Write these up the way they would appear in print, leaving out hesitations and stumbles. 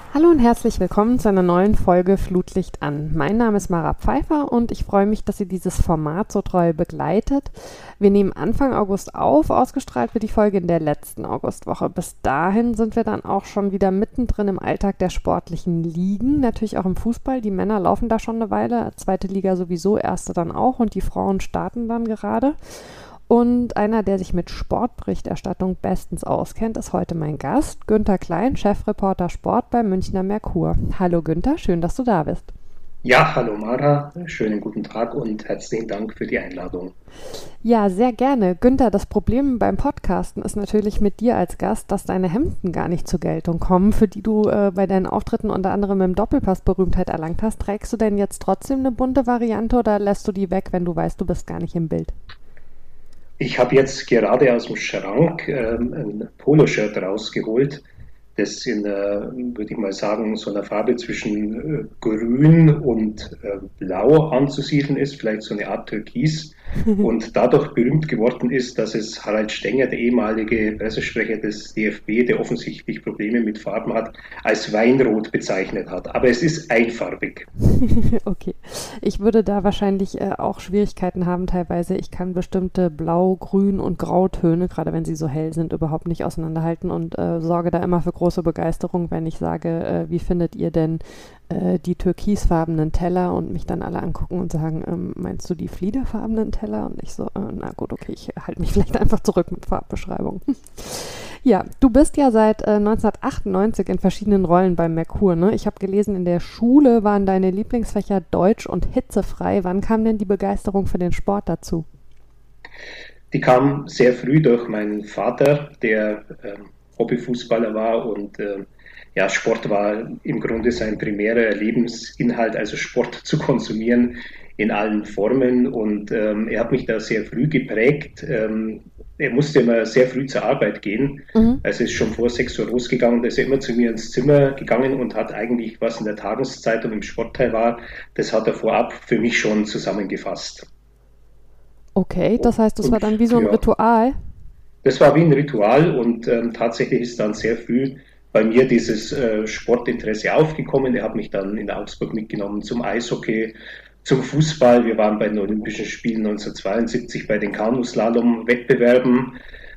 Hallo und herzlich willkommen zu einer neuen Folge Flutlicht an. Mein Name ist Mara Pfeiffer und ich freue mich, dass ihr dieses Format so treu begleitet. Wir nehmen Anfang August auf, ausgestrahlt wird die Folge in der letzten Augustwoche. Bis dahin sind wir dann auch schon wieder mittendrin im Alltag der sportlichen Ligen, natürlich auch im Fußball. Die Männer laufen da schon eine Weile, zweite Liga sowieso, erste dann auch und die Frauen starten dann gerade. Und einer, der sich mit Sportberichterstattung bestens auskennt, ist heute mein Gast, Günther Klein, Chefreporter Sport beim Münchner Merkur. Hallo Günther, schön, dass du da bist. Ja, hallo Mara, schönen guten Tag und herzlichen Dank für die Einladung. Ja, sehr gerne. Günther, das Problem beim Podcasten ist natürlich mit dir als Gast, dass deine Hemden gar nicht zur Geltung kommen, für die du bei deinen Auftritten unter anderem im Doppelpass Berühmtheit erlangt hast. Trägst du denn jetzt trotzdem eine bunte Variante oder lässt du die weg, wenn du weißt, du bist gar nicht im Bild? Ich habe jetzt gerade aus dem Schrank ein Poloshirt rausgeholt, das in, würde ich mal sagen, so einer Farbe zwischen Grün und Blau anzusiedeln ist, vielleicht so eine Art Türkis. Und dadurch berühmt geworden ist, dass es Harald Stenger, der ehemalige Pressesprecher des DFB, der offensichtlich Probleme mit Farben hat, als Weinrot bezeichnet hat. Aber es ist einfarbig. Okay. Ich würde da wahrscheinlich auch Schwierigkeiten haben teilweise. Ich kann bestimmte Blau-, Grün- und Grautöne, gerade wenn sie so hell sind, überhaupt nicht auseinanderhalten und sorge da immer für große Begeisterung, wenn ich sage, wie findet ihr denn die türkisfarbenen Teller und mich dann alle angucken und sagen, meinst du die fliederfarbenen Teller? Und ich so, na gut, okay, ich halte mich vielleicht einfach zurück mit Farbbeschreibung. Ja, du bist ja seit 1998 in verschiedenen Rollen beim Merkur, ne? Ich habe gelesen, in der Schule waren deine Lieblingsfächer Deutsch und hitzefrei. Wann kam denn die Begeisterung für den Sport dazu? Die kam sehr früh durch meinen Vater, der Hobbyfußballer war und ja, Sport war im Grunde sein primärer Lebensinhalt, also Sport zu konsumieren in allen Formen. Und er hat mich da sehr früh geprägt. Er musste immer sehr früh zur Arbeit gehen. Mhm. Also ist schon vor 6 Uhr losgegangen. Da ist er immer zu mir ins Zimmer gegangen und hat eigentlich, was in der Tageszeitung im Sportteil war, das hat er vorab für mich schon zusammengefasst. Okay, das heißt, das war Und dann wie so ein ja, Ritual. das war wie ein Ritual und tatsächlich ist dann sehr früh bei mir dieses Sportinteresse aufgekommen. Er hat mich dann in Augsburg mitgenommen zum Eishockey, zum Fußball. Wir waren bei den Olympischen Spielen 1972 bei den Kanuslalom-Wettbewerben.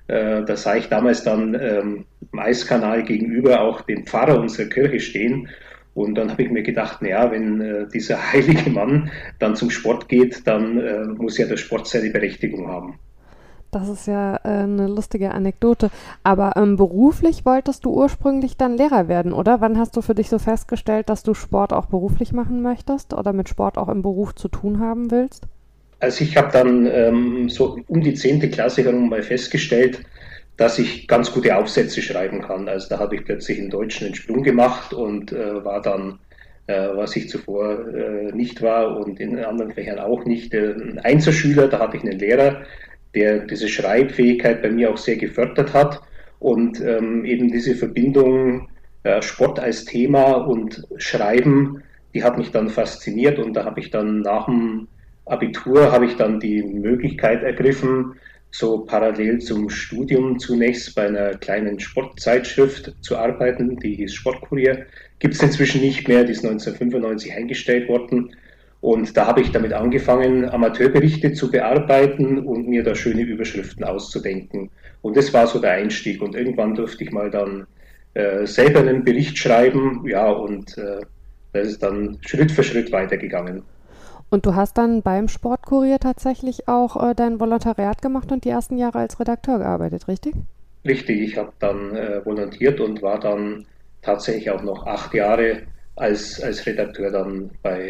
Da sah ich damals dann im Eiskanal gegenüber auch den Pfarrer unserer Kirche stehen. Und dann habe ich mir gedacht, naja, wenn dieser heilige Mann dann zum Sport geht, dann muss ja der Sport seine Berechtigung haben. Das ist ja eine lustige Anekdote. Aber beruflich wolltest du ursprünglich dann Lehrer werden, oder? Wann hast du für dich so festgestellt, dass du Sport auch beruflich machen möchtest oder mit Sport auch im Beruf zu tun haben willst? Also ich habe dann so um die 10. Klasse herum mal festgestellt, dass ich ganz gute Aufsätze schreiben kann. Also da habe ich plötzlich im Deutschen einen Sprung gemacht und war dann, was ich zuvor nicht war und in anderen Fächern auch nicht, ein Einzelschüler. Da hatte ich einen Lehrer, der diese Schreibfähigkeit bei mir auch sehr gefördert hat und eben diese Verbindung Sport als Thema und Schreiben, die hat mich dann fasziniert und da habe ich dann nach dem Abitur habe ich dann die Möglichkeit ergriffen, so parallel zum Studium zunächst bei einer kleinen Sportzeitschrift zu arbeiten, die hieß Sportkurier. Gibt es inzwischen nicht mehr, die ist 1995 eingestellt worden. Und da habe ich damit angefangen, Amateurberichte zu bearbeiten und mir da schöne Überschriften auszudenken. Und das war so der Einstieg. Und irgendwann durfte ich mal dann selber einen Bericht schreiben. Ja, und das ist dann Schritt für Schritt weitergegangen. Und du hast dann beim Sportkurier tatsächlich auch dein Volontariat gemacht und die ersten Jahre als Redakteur gearbeitet, richtig? Richtig, ich habe dann volontiert und war dann tatsächlich auch noch 8 Jahre als Redakteur dann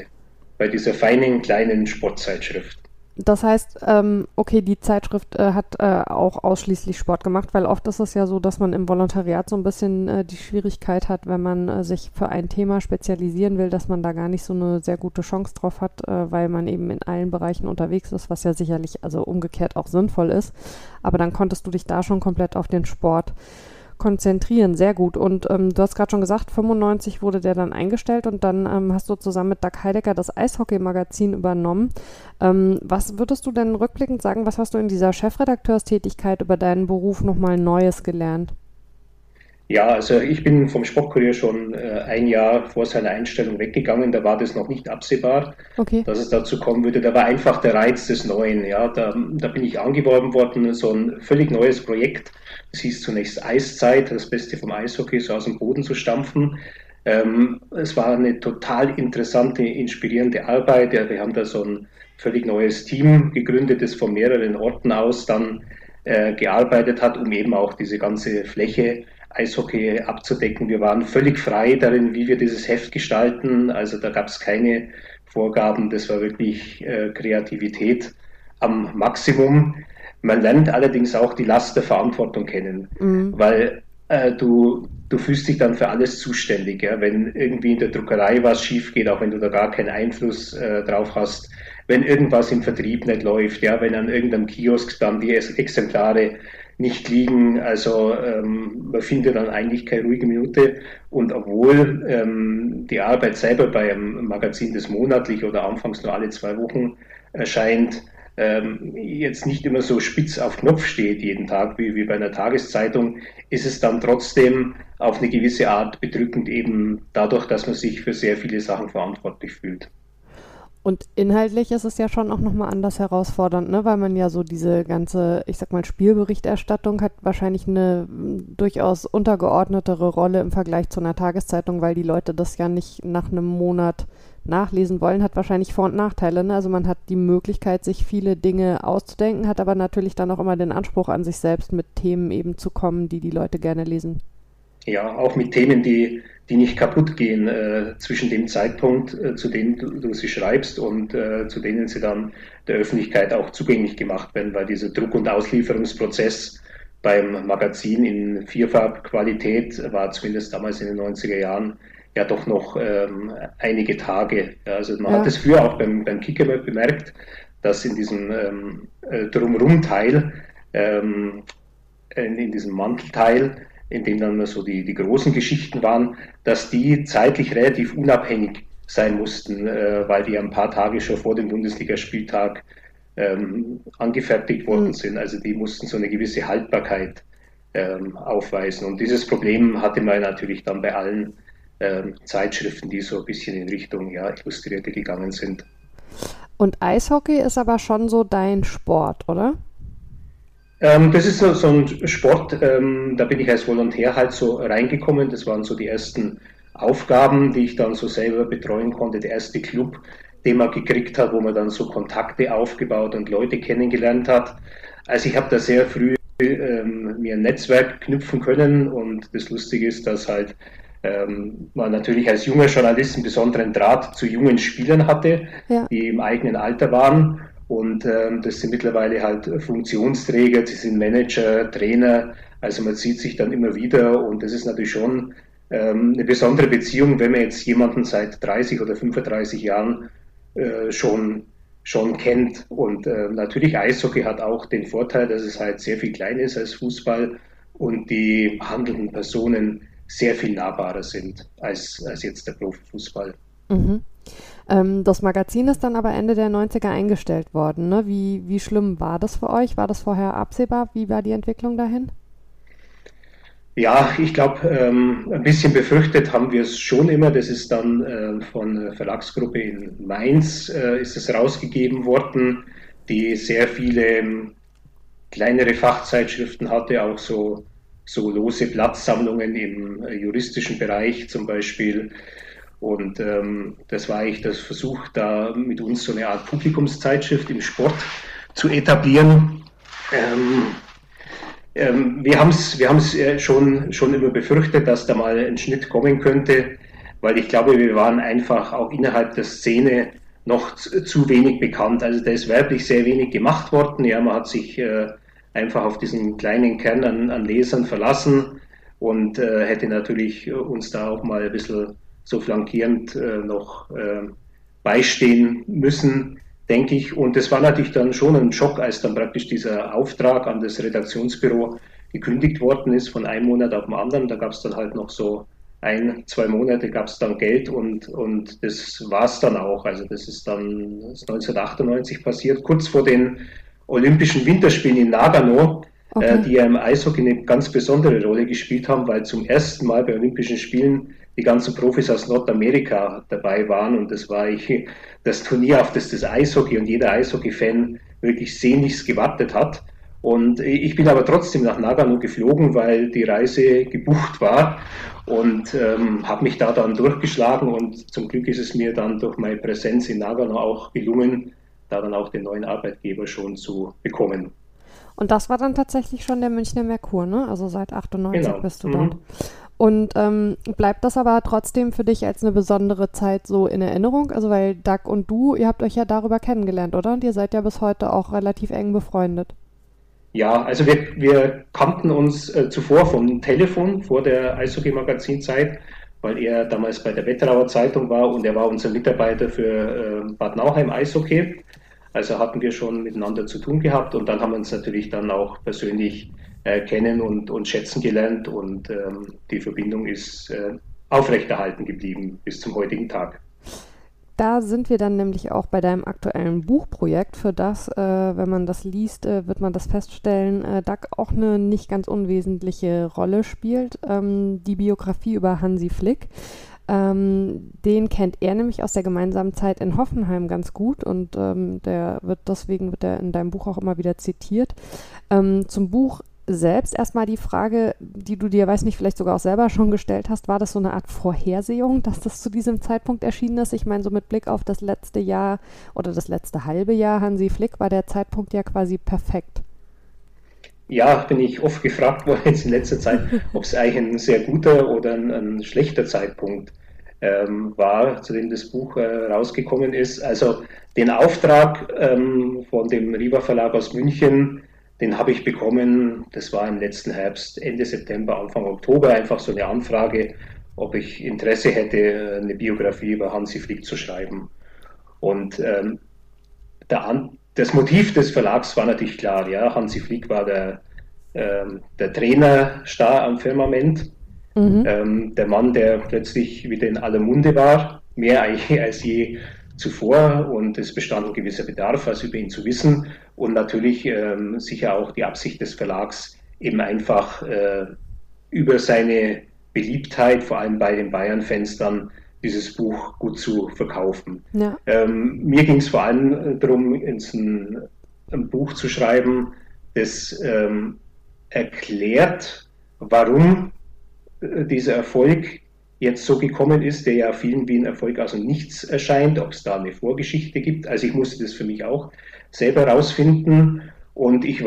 bei dieser feinen kleinen Sportzeitschrift. Das heißt, okay, die Zeitschrift hat auch ausschließlich Sport gemacht, weil oft ist es ja so, dass man im Volontariat so ein bisschen die Schwierigkeit hat, wenn man sich für ein Thema spezialisieren will, dass man da gar nicht so eine sehr gute Chance drauf hat, weil man eben in allen Bereichen unterwegs ist, was ja sicherlich also umgekehrt auch sinnvoll ist. Aber dann konntest du dich da schon komplett auf den Sport konzentrieren, sehr gut. Und du hast gerade schon gesagt, 95 wurde der dann eingestellt und dann hast du zusammen mit Doug Heidecker das Eishockey-Magazin übernommen. Was würdest du denn rückblickend sagen, was hast du in dieser Chefredakteurstätigkeit über deinen Beruf nochmal Neues gelernt? Ja, also ich bin vom Sportkurier schon ein Jahr vor seiner Einstellung weggegangen. Da war das noch nicht absehbar, Okay. dass es dazu kommen würde. Da war einfach der Reiz des Neuen. Ja, da bin ich angeworben worden, so ein völlig neues Projekt. Das hieß zunächst Eiszeit, das Beste vom Eishockey, so aus dem Boden zu stampfen. Es war eine total interessante, inspirierende Arbeit. Ja, wir haben da so ein völlig neues Team gegründet, das von mehreren Orten aus dann gearbeitet hat, um eben auch diese ganze Fläche Eishockey abzudecken. Wir waren völlig frei darin, wie wir dieses Heft gestalten. Also da gab es keine Vorgaben. Das war wirklich Kreativität am Maximum. Man lernt allerdings auch die Last der Verantwortung kennen, Mhm. weil du fühlst dich dann für alles zuständig. Ja? Wenn irgendwie in der Druckerei was schief geht, auch wenn du da gar keinen Einfluss drauf hast, wenn irgendwas im Vertrieb nicht läuft, ja, wenn an irgendeinem Kiosk dann die Exemplare nicht liegen, also man findet dann eigentlich keine ruhige Minute und obwohl die Arbeit selber beim Magazin, das monatlich oder anfangs nur alle 2 Wochen erscheint, jetzt nicht immer so spitz auf Knopf steht jeden Tag wie bei einer Tageszeitung, ist es dann trotzdem auf eine gewisse Art bedrückend, eben dadurch, dass man sich für sehr viele Sachen verantwortlich fühlt. Und inhaltlich ist es ja schon auch nochmal anders herausfordernd, ne? Weil man ja so diese ganze, ich sag mal, Spielberichterstattung hat wahrscheinlich eine durchaus untergeordnetere Rolle im Vergleich zu einer Tageszeitung, weil die Leute das ja nicht nach einem Monat nachlesen wollen, hat wahrscheinlich Vor- und Nachteile, ne? Also man hat die Möglichkeit, sich viele Dinge auszudenken, hat aber natürlich dann auch immer den Anspruch an sich selbst, mit Themen eben zu kommen, die die Leute gerne lesen. Ja, auch mit Themen, die nicht kaputt gehen zwischen dem Zeitpunkt, zu dem du sie schreibst und zu denen sie dann der Öffentlichkeit auch zugänglich gemacht werden, weil dieser Druck- und Auslieferungsprozess beim Magazin in Vierfarbqualität war zumindest damals in den 90er Jahren ja doch noch einige Tage. Ja, also man hat Ja. es früher auch beim Kicker bemerkt, dass in diesem Drumrum-Teil, in diesem Mantelteil, in dem dann so die großen Geschichten waren, dass die zeitlich relativ unabhängig sein mussten, weil die ein paar Tage schon vor dem Bundesligaspieltag angefertigt worden Mhm. sind. Also die mussten so eine gewisse Haltbarkeit aufweisen. Und dieses Problem hatte man natürlich dann bei allen Zeitschriften, die so ein bisschen in Richtung ja, Illustrierte gegangen sind. Und Eishockey ist aber schon so dein Sport, oder? Das ist so ein Sport, da bin ich als Volontär halt so reingekommen. Das waren so die ersten Aufgaben, die ich dann so selber betreuen konnte. Der erste Club, den man gekriegt hat, wo man dann so Kontakte aufgebaut und Leute kennengelernt hat. Also ich habe da sehr früh mir ein Netzwerk knüpfen können und das Lustige ist, dass halt man natürlich als junger Journalist einen besonderen Draht zu jungen Spielern hatte, Ja. die im eigenen Alter waren. Und das sind mittlerweile halt Funktionsträger, sie sind Manager, Trainer, also man sieht sich dann immer wieder und das ist natürlich schon eine besondere Beziehung, wenn man jetzt jemanden seit 30 oder 35 Jahren schon kennt. Und natürlich Eishockey hat auch den Vorteil, dass es halt sehr viel kleiner ist als Fußball und die handelnden Personen sehr viel nahbarer sind als jetzt der Profifußball. Mhm. Das Magazin ist dann aber Ende der 90er eingestellt worden, ne? Wie schlimm war das für euch? War das vorher absehbar? Wie war die Entwicklung dahin? Ja, ich glaube, ein bisschen befürchtet haben wir es schon immer. Das ist dann von einer Verlagsgruppe in Mainz ist es rausgegeben worden, die sehr viele kleinere Fachzeitschriften hatte, auch so lose Blattsammlungen im juristischen Bereich zum Beispiel. Und das war eigentlich das Versuch, da mit uns so eine Art Publikumszeitschrift im Sport zu etablieren. Ähm, wir haben's schon immer befürchtet, dass da mal ein Schnitt kommen könnte, weil ich glaube, wir waren einfach auch innerhalb der Szene noch zu wenig bekannt. Also da ist werblich sehr wenig gemacht worden. Ja, man hat sich einfach auf diesen kleinen Kern an Lesern verlassen und hätte natürlich uns da auch mal ein bisschen so flankierend noch beistehen müssen, denke ich. Und das war natürlich dann schon ein Schock, als dann praktisch dieser Auftrag an das Redaktionsbüro gekündigt worden ist, von einem Monat auf den anderen. Da gab es dann halt noch so 1, 2 Monate gab es dann Geld und das war es dann auch. Also das ist dann 1998 passiert, kurz vor den Olympischen Winterspielen in Nagano. Okay. die ja im Eishockey eine ganz besondere Rolle gespielt haben, weil zum ersten Mal bei Olympischen Spielen die ganzen Profis aus Nordamerika dabei waren. Und das war das Turnier, auf das Eishockey und jeder Eishockey-Fan wirklich sehnlichst gewartet hat. Und ich bin aber trotzdem nach Nagano geflogen, weil die Reise gebucht war und habe mich da dann durchgeschlagen. Und zum Glück ist es mir dann durch meine Präsenz in Nagano auch gelungen, da dann auch den neuen Arbeitgeber schon zu bekommen. Und das war dann tatsächlich schon der Münchner Merkur, ne? Also seit 98 Genau. bist du dort. Und bleibt das aber trotzdem für dich als eine besondere Zeit so in Erinnerung? Also weil Doug und du, ihr habt euch ja darüber kennengelernt, oder? Und ihr seid ja bis heute auch relativ eng befreundet. Ja, also wir kannten uns zuvor vom Telefon, vor der Eishockey-Magazin-Zeit, weil er damals bei der Wetterauer Zeitung war und er war unser Mitarbeiter für Bad Nauheim Eishockey. Also hatten wir schon miteinander zu tun gehabt und dann haben wir uns natürlich dann auch persönlich kennen und schätzen gelernt und die Verbindung ist aufrechterhalten geblieben bis zum heutigen Tag. Da sind wir dann nämlich auch bei deinem aktuellen Buchprojekt, für das, wenn man das liest, wird man das feststellen, Doug auch eine nicht ganz unwesentliche Rolle spielt. Die Biografie über Hansi Flick. Den kennt er nämlich aus der gemeinsamen Zeit in Hoffenheim ganz gut und deswegen wird er in deinem Buch auch immer wieder zitiert. Zum Buch selbst erstmal die Frage, die du dir, weiß nicht, vielleicht sogar auch selber schon gestellt hast, war das so eine Art Vorhersehung, dass das zu diesem Zeitpunkt erschienen ist? Ich meine, so mit Blick auf das letzte Jahr oder das letzte halbe Jahr Hansi Flick war der Zeitpunkt ja quasi perfekt. Ja, bin ich oft gefragt worden jetzt in letzter Zeit, ob es eigentlich ein sehr guter oder ein schlechter Zeitpunkt war, zu dem das Buch rausgekommen ist. Also den Auftrag von dem Riva Verlag aus München, den habe ich bekommen, das war im letzten Herbst, Ende September, Anfang Oktober, einfach so eine Anfrage, ob ich Interesse hätte, eine Biografie über Hansi Flick zu schreiben. Und das Motiv des Verlags war natürlich klar. Ja, Hansi Flick war der Trainerstar am Firmament, Mhm. der Mann, der plötzlich wieder in aller Munde war, mehr eigentlich als je zuvor und es bestand ein gewisser Bedarf, was über ihn zu wissen und natürlich sicher auch die Absicht des Verlags, eben einfach über seine Beliebtheit, vor allem bei den Bayern-Fans, dann dieses Buch gut zu verkaufen. Ja. Mir ging es vor allem darum, ein Buch zu schreiben, das erklärt, warum dieser Erfolg jetzt so gekommen ist, der ja vielen wie ein Erfolg aus dem Nichts erscheint, ob es da eine Vorgeschichte gibt. Also ich musste das für mich auch selber rausfinden und ich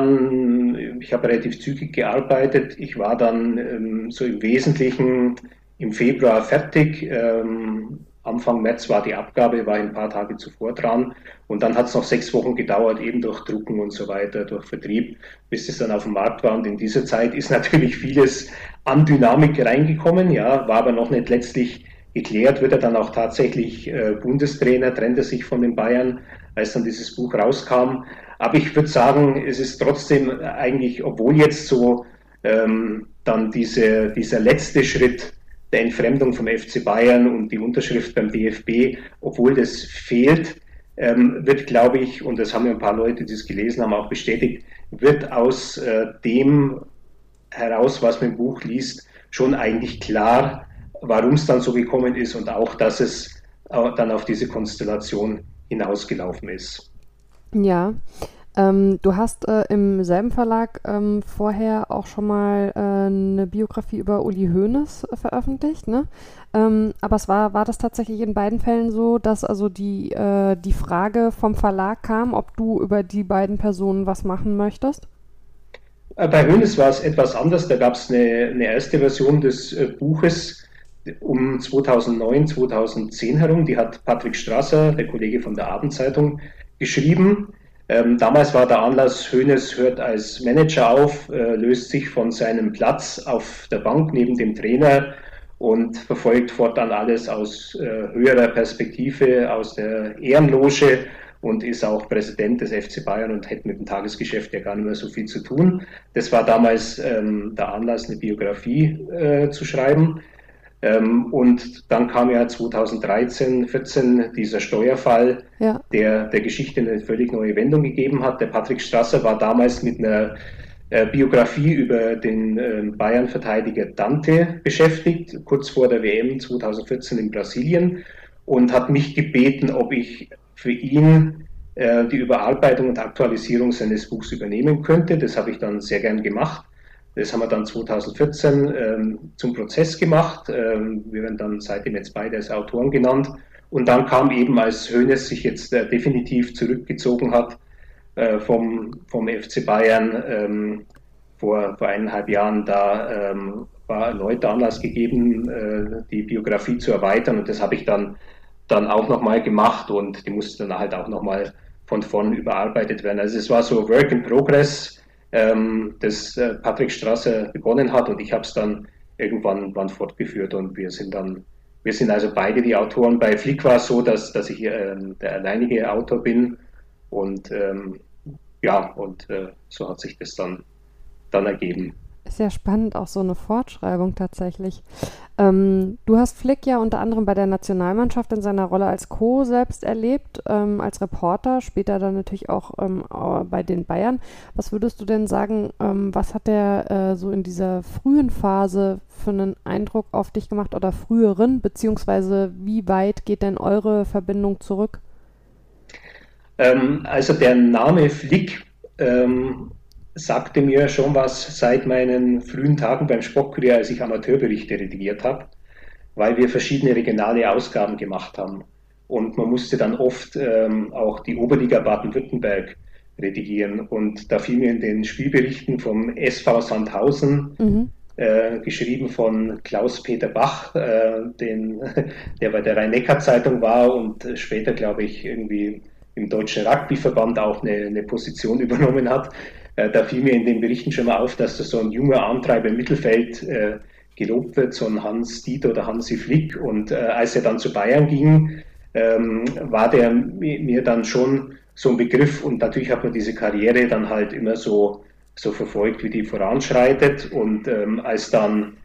habe relativ zügig gearbeitet, ich war dann so im Wesentlichen im Februar fertig. Anfang März war die Abgabe, war ein paar Tage zuvor dran. Und dann hat es noch 6 Wochen gedauert, eben durch Drucken und so weiter, durch Vertrieb, bis es dann auf dem Markt war. Und in dieser Zeit ist natürlich vieles an Dynamik reingekommen, ja, war aber noch nicht letztlich geklärt. Wird er dann auch tatsächlich Bundestrainer, trennt er sich von den Bayern, als dann dieses Buch rauskam. Aber ich würde sagen, es ist trotzdem eigentlich, obwohl jetzt so dann dieser letzte Schritt der Entfremdung vom FC Bayern und die Unterschrift beim DFB, obwohl das fehlt, wird, glaube ich, und das haben ja ein paar Leute, die es gelesen haben, auch bestätigt, wird aus dem heraus, was man im Buch liest, schon eigentlich klar, warum es dann so gekommen ist und auch, dass es dann auf diese Konstellation hinausgelaufen ist. Ja. Du hast im selben Verlag vorher auch schon mal eine Biografie über Uli Hoeneß veröffentlicht, ne? Aber war das tatsächlich in beiden Fällen so, dass also die Frage vom Verlag kam, ob du über die beiden Personen was machen möchtest? Bei Hoeneß war es etwas anders. Da gab es eine erste Version des Buches um 2009, 2010 herum. Die hat Patrick Strasser, der Kollege von der Abendzeitung, geschrieben. Damals war der Anlass, Hoeneß hört als Manager auf, löst sich von seinem Platz auf der Bank neben dem Trainer und verfolgt fortan alles aus höherer Perspektive, aus der Ehrenloge und ist auch Präsident des FC Bayern und hätte mit dem Tagesgeschäft ja gar nicht mehr so viel zu tun. Das war damals der Anlass, eine Biografie zu schreiben. Und dann kam ja 2013, 14 dieser Steuerfall, Ja. der Geschichte eine völlig neue Wendung gegeben hat. Der Patrick Strasser war damals mit einer Biografie über den Bayern-Verteidiger Dante beschäftigt, kurz vor der WM 2014 in Brasilien, und hat mich gebeten, ob ich für ihn die Überarbeitung und Aktualisierung seines Buchs übernehmen könnte. Das habe ich dann sehr gern gemacht. Das haben wir dann 2014 zum Prozess gemacht. Wir werden dann seitdem jetzt beide als Autoren genannt. Und dann kam eben, als Hoeneß sich jetzt definitiv zurückgezogen hat vom FC Bayern vor 1,5 Jahren, da war erneut der Anlass gegeben, die Biografie zu erweitern. Und das habe ich dann auch nochmal gemacht, und die musste dann halt auch nochmal von vorn überarbeitet werden. Also es war so Work in Progress, das Patrick Strasser begonnen hat, und ich habe es dann irgendwann fortgeführt, und wir sind also beide die Autoren. Bei Flick war es so, dass ich der alleinige Autor bin, und so hat sich das dann ergeben. Ist ja spannend, auch so eine Fortschreibung tatsächlich. Du hast Flick ja unter anderem bei der Nationalmannschaft in seiner Rolle als Co. selbst erlebt, als Reporter, später dann natürlich auch bei den Bayern. Was würdest du denn sagen, was hat der so in dieser frühen Phase für einen Eindruck auf dich gemacht, oder früheren, beziehungsweise wie weit geht denn eure Verbindung zurück? Also der Name Flick sagte mir schon was seit meinen frühen Tagen beim Sportkurier, als ich Amateurberichte redigiert habe, weil wir verschiedene regionale Ausgaben gemacht haben. Und man musste dann oft auch die Oberliga Baden-Württemberg redigieren. Und da fiel mir in den Spielberichten vom SV Sandhausen, geschrieben von Klaus-Peter Bach, der bei der Rhein-Neckar-Zeitung war und später, glaube ich, irgendwie im Deutschen Rugbyverband auch eine Position übernommen hat. Da fiel mir in den Berichten schon mal auf, dass da so ein junger Antreiber im Mittelfeld gelobt wird, so ein Hans Dieter oder Hansi Flick. Und als er dann zu Bayern ging, war der mir dann schon so ein Begriff. Und natürlich hat man diese Karriere dann halt immer so verfolgt, wie die voranschreitet. Und als dann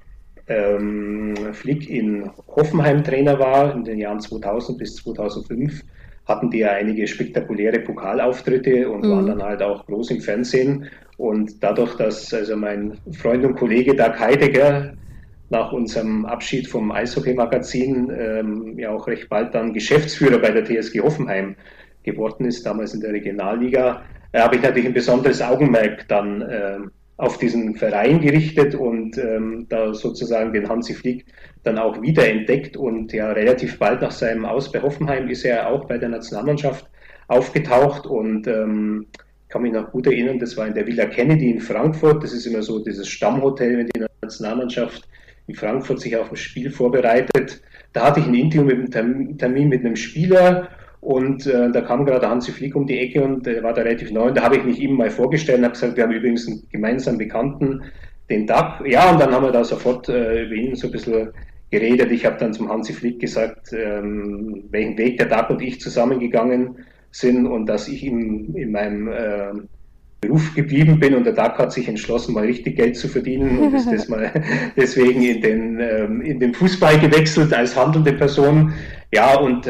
Flick in Hoffenheim Trainer war, in den Jahren 2000 bis 2005, hatten die ja einige spektakuläre Pokalauftritte und waren dann halt auch groß im Fernsehen. Und dadurch, dass also mein Freund und Kollege Dag Heidegger nach unserem Abschied vom Eishockey-Magazin ja auch recht bald dann Geschäftsführer bei der TSG Hoffenheim geworden ist, damals in der Regionalliga, habe ich natürlich ein besonderes Augenmerk dann auf diesen Verein gerichtet und da sozusagen den Hansi Flick dann auch wiederentdeckt, und ja, relativ bald nach seinem Aus bei Hoffenheim ist er auch bei der Nationalmannschaft aufgetaucht, und kann mich noch gut erinnern, das war in der Villa Kennedy in Frankfurt. Das ist immer so dieses Stammhotel, wenn die Nationalmannschaft in Frankfurt sich auf ein Spiel vorbereitet. Da hatte ich ein Interview mit einem Termin mit einem Spieler, und da kam gerade Hansi Flick um die Ecke, und der war da relativ neu, und da habe ich mich ihm mal vorgestellt und habe gesagt, wir haben übrigens einen gemeinsamen Bekannten, den Dag. Ja, und dann haben wir da sofort über ihn so ein bisschen geredet. Ich habe dann zum Hansi Flick gesagt, welchen Weg der Dag und ich zusammengegangen sind, und dass ich in meinem Beruf geblieben bin, und der Dag hat sich entschlossen, mal richtig Geld zu verdienen, und ist deswegen in den Fußball gewechselt als handelnde Person. Ja, und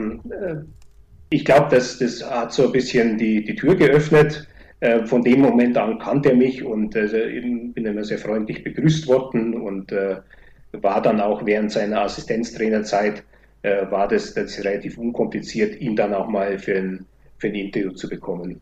ich glaube, das hat so ein bisschen die Tür geöffnet. Von dem Moment an kannte er mich, und bin immer sehr freundlich begrüßt worden, und war dann auch während seiner Assistenztrainerzeit war das relativ unkompliziert, ihn dann auch mal für ein Interview zu bekommen.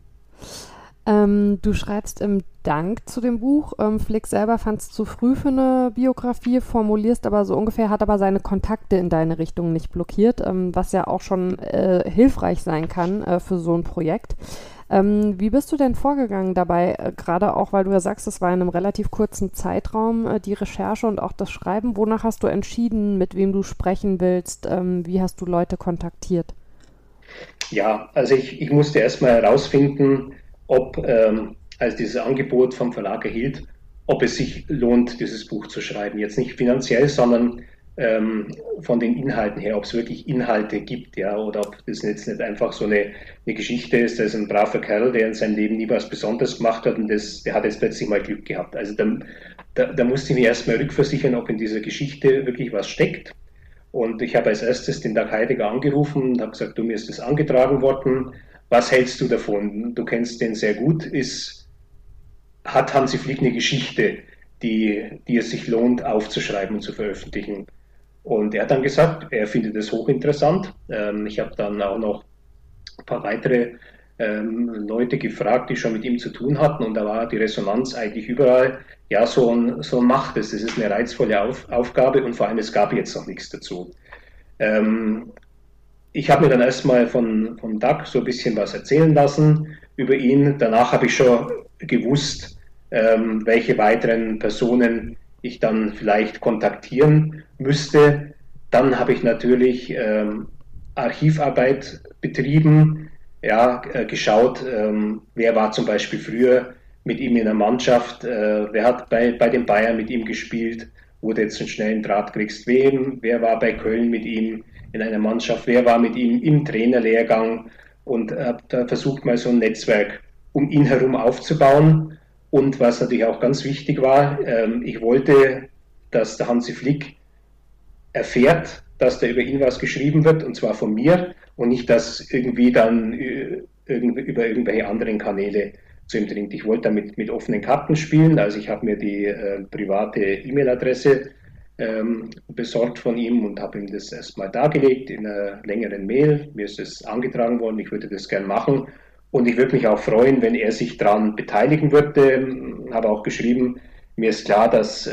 Du schreibst im Dank zu dem Buch, Flick selber fand es zu früh für eine Biografie, formulierst aber so ungefähr, hat aber seine Kontakte in deine Richtung nicht blockiert, was ja auch schon hilfreich sein kann für so ein Projekt. Wie bist du denn vorgegangen dabei, gerade auch, weil du ja sagst, es war in einem relativ kurzen Zeitraum, die Recherche und auch das Schreiben. Wonach hast du entschieden, mit wem du sprechen willst? Wie hast du Leute kontaktiert? Ja, also ich musste erstmal herausfinden, ob, als dieses Angebot vom Verlag erhielt, ob es sich lohnt, dieses Buch zu schreiben. Jetzt nicht finanziell, sondern von den Inhalten her, ob es wirklich Inhalte gibt, ja, oder ob das jetzt nicht einfach so eine Geschichte ist. Da ist ein braver Kerl, der in seinem Leben nie was Besonderes gemacht hat, und der hat jetzt plötzlich mal Glück gehabt. Also da musste ich mir erstmal rückversichern, ob in dieser Geschichte wirklich was steckt. Und ich habe als erstes den Dag Heidegger angerufen und habe gesagt, du, mir ist das angetragen worden. Was hältst du davon? Du kennst den sehr gut. hat Hansi Flick eine Geschichte, die es sich lohnt aufzuschreiben und zu veröffentlichen. Und er hat dann gesagt, er findet es hochinteressant. Ich habe dann auch noch ein paar weitere Leute gefragt, die schon mit ihm zu tun hatten, und da war die Resonanz eigentlich überall, ja, so macht es. Es ist eine reizvolle Aufgabe, und vor allem, es gab jetzt noch nichts dazu. Ich habe mir dann erstmal von Doug so ein bisschen was erzählen lassen über ihn. Danach habe ich schon gewusst, welche weiteren Personen ich dann vielleicht kontaktieren müsste. Dann habe ich natürlich Archivarbeit betrieben, ja, geschaut, wer war zum Beispiel früher mit ihm in der Mannschaft, wer hat bei den Bayern mit ihm gespielt, wo du jetzt einen schnellen Draht kriegst, wer war bei Köln mit ihm in einer Mannschaft, wer war mit ihm im Trainerlehrgang, und da versucht mal so ein Netzwerk um ihn herum aufzubauen. Und was natürlich auch ganz wichtig war, ich wollte, dass der Hansi Flick erfährt, dass da über ihn was geschrieben wird, und zwar von mir, und nicht, dass irgendwie dann über irgendwelche anderen Kanäle zu ihm dringt. Ich wollte damit mit offenen Karten spielen, also ich habe mir die private E-Mail-Adresse besorgt von ihm und habe ihm das erstmal dargelegt in einer längeren Mail. Mir ist es angetragen worden, ich würde das gern machen, und ich würde mich auch freuen, wenn er sich daran beteiligen würde. Habe auch geschrieben, mir ist klar, dass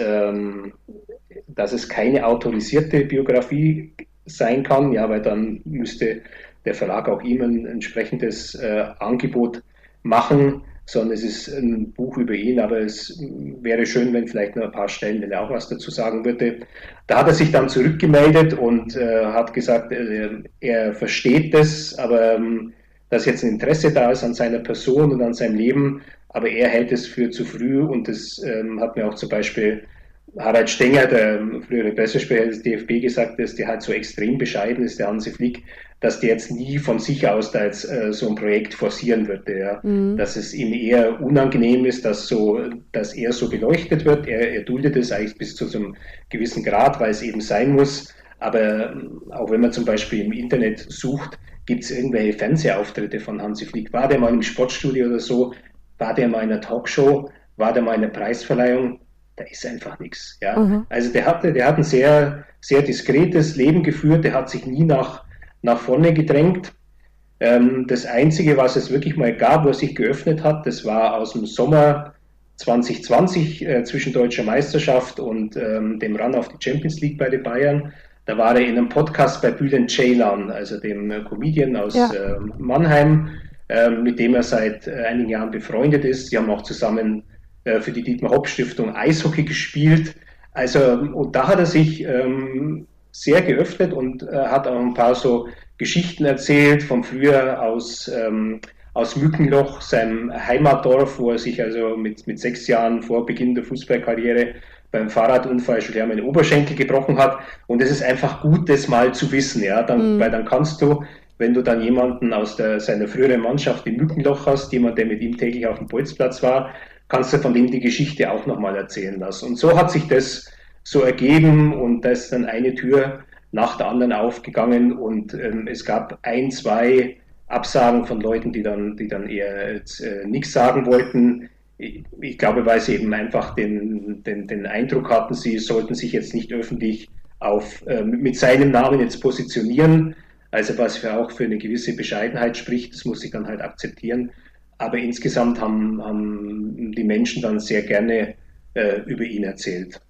es keine autorisierte Biografie sein kann, ja, weil dann müsste der Verlag auch ihm ein entsprechendes Angebot machen, sondern es ist ein Buch über ihn, aber es wäre schön, wenn vielleicht noch ein paar Stellen, wenn er auch was dazu sagen würde. Da hat er sich dann zurückgemeldet und hat gesagt, er versteht das, aber dass jetzt ein Interesse da ist an seiner Person und an seinem Leben, aber er hält es für zu früh, und das hat mir auch zum Beispiel Harald Stenger, der frühere Pressesprecher des DFB, gesagt, dass der halt so extrem bescheiden ist, der Hansi Flick, dass der jetzt nie von sich aus da jetzt so ein Projekt forcieren würde. Ja. Dass es ihm eher unangenehm ist, dass er so beleuchtet wird. Er duldet es eigentlich bis zu so einem gewissen Grad, weil es eben sein muss. Aber auch wenn man zum Beispiel im Internet sucht, gibt es irgendwelche Fernsehauftritte von Hansi Flick. War der mal im Sportstudio oder so? War der mal in einer Talkshow? War der mal in einer Preisverleihung? Da ist einfach nichts. Ja. Also der hat ein sehr, sehr diskretes Leben geführt, der hat sich nie nach vorne gedrängt. Das Einzige, was es wirklich mal gab, wo er sich geöffnet hat, das war aus dem Sommer 2020 zwischen Deutscher Meisterschaft und dem Run auf die Champions League bei den Bayern. Da war er in einem Podcast bei Bülent Ceylan, also dem Comedian aus Mannheim, mit dem er seit einigen Jahren befreundet ist. Sie haben auch zusammen für die Dietmar-Hopp-Stiftung Eishockey gespielt. Also, und da hat er sich sehr geöffnet und hat auch ein paar so Geschichten erzählt von früher aus Mückenloch, seinem Heimatdorf, wo er sich also mit 6 Jahren vor Beginn der Fußballkarriere beim Fahrradunfall schwer den Oberschenkel gebrochen hat. Und es ist einfach gut, das mal zu wissen, ja, weil dann kannst du, wenn du dann jemanden aus seiner früheren Mannschaft im Mückenloch hast, jemand, der mit ihm täglich auf dem Bolzplatz war, kannst du von dem die Geschichte auch nochmal erzählen lassen. Und so hat sich das so ergeben, und da ist dann eine Tür nach der anderen aufgegangen, und es gab 1, 2 Absagen von Leuten, die dann eher nichts sagen wollten. Ich glaube, weil sie eben einfach den Eindruck hatten, sie sollten sich jetzt nicht öffentlich mit seinem Namen jetzt positionieren, also was auch für eine gewisse Bescheidenheit spricht, das muss ich dann halt akzeptieren. Aber insgesamt haben die Menschen dann sehr gerne über ihn erzählt.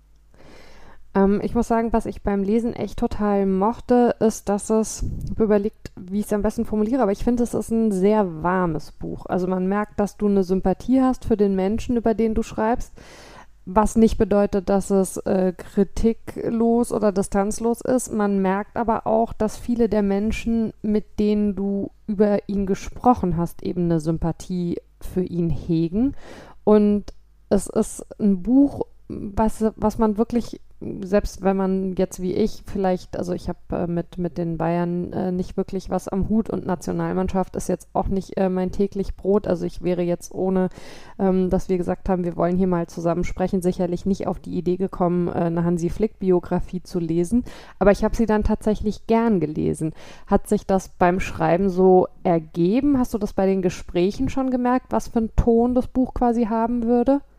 Ich muss sagen, was ich beim Lesen echt total mochte, ist, dass ich habe überlegt, wie ich es am besten formuliere, aber ich finde, es ist ein sehr warmes Buch. Also man merkt, dass du eine Sympathie hast für den Menschen, über den du schreibst, was nicht bedeutet, dass es kritiklos oder distanzlos ist. Man merkt aber auch, dass viele der Menschen, mit denen du über ihn gesprochen hast, eben eine Sympathie für ihn hegen. Und es ist ein Buch, was man wirklich, selbst wenn man jetzt wie ich vielleicht, also ich habe mit den Bayern nicht wirklich was am Hut, und Nationalmannschaft ist jetzt auch nicht mein täglich Brot, also ich wäre jetzt ohne, dass wir gesagt haben, wir wollen hier mal zusammen sprechen, sicherlich nicht auf die Idee gekommen, eine Hansi Flick-Biografie zu lesen, aber ich habe sie dann tatsächlich gern gelesen. Hat sich das beim Schreiben so ergeben? Hast du das bei den Gesprächen schon gemerkt, was für einen Ton das Buch quasi haben würde?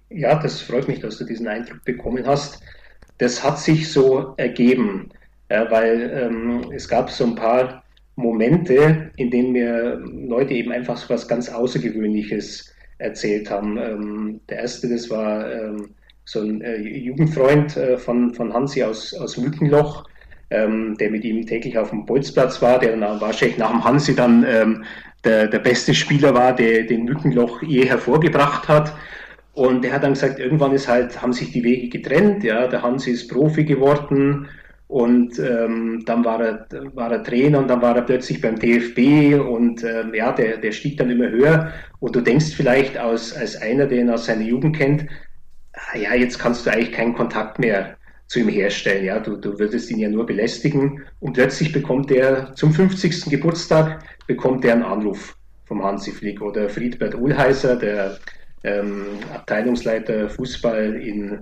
Ja, das freut mich, dass du diesen Eindruck bekommen hast. Das hat sich so ergeben, ja, weil es gab so ein paar Momente, in denen mir Leute eben einfach so was ganz Außergewöhnliches erzählt haben. Der erste, das war so ein Jugendfreund von Hansi aus Mückenloch, der mit ihm täglich auf dem Bolzplatz war, der dann wahrscheinlich nach dem Hansi dann der beste Spieler war, der den Mückenloch je hervorgebracht hat. Und er hat dann gesagt, irgendwann haben sich die Wege getrennt, ja, der Hansi ist Profi geworden und dann war er Trainer und dann war er plötzlich beim DFB und ja, der stieg dann immer höher und du denkst vielleicht als einer, der ihn aus seiner Jugend kennt, ja, jetzt kannst du eigentlich keinen Kontakt mehr zu ihm herstellen, ja, du würdest ihn ja nur belästigen und plötzlich bekommt er zum 50. Geburtstag bekommt er einen Anruf vom Hansi Flick oder Friedbert Ohlheiser, der Abteilungsleiter Fußball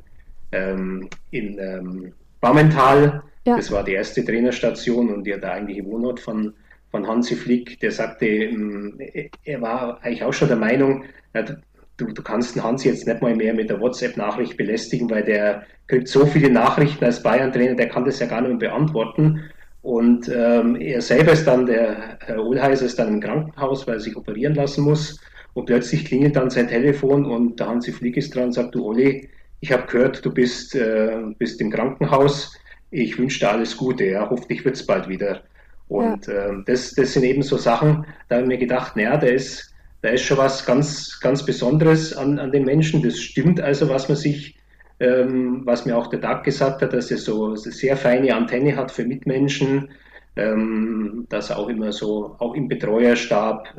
in Bammental. Ja, Das war die erste Trainerstation und der eigentliche Wohnort von Hansi Flick. Der sagte, er war eigentlich auch schon der Meinung, du kannst den Hansi jetzt nicht mal mehr mit der WhatsApp-Nachricht belästigen, weil der kriegt so viele Nachrichten als Bayern-Trainer, der kann das ja gar nicht mehr beantworten. Und er selber ist dann, der Herr Ohlheiser ist dann im Krankenhaus, weil er sich operieren lassen muss. Und plötzlich klingelt dann sein Telefon und der Hansi Flick ist dran und sagt, du Olli, ich habe gehört, du bist im Krankenhaus. Ich wünsche dir alles Gute, ja, hoffentlich wird es bald wieder. ja. Und das sind eben so Sachen, da habe ich mir gedacht, naja, da ist schon was ganz Besonderes an den Menschen. Das stimmt also, was mir auch der Doug gesagt hat, dass er so eine sehr feine Antenne hat für Mitmenschen, dass er auch immer so, auch im Betreuerstab,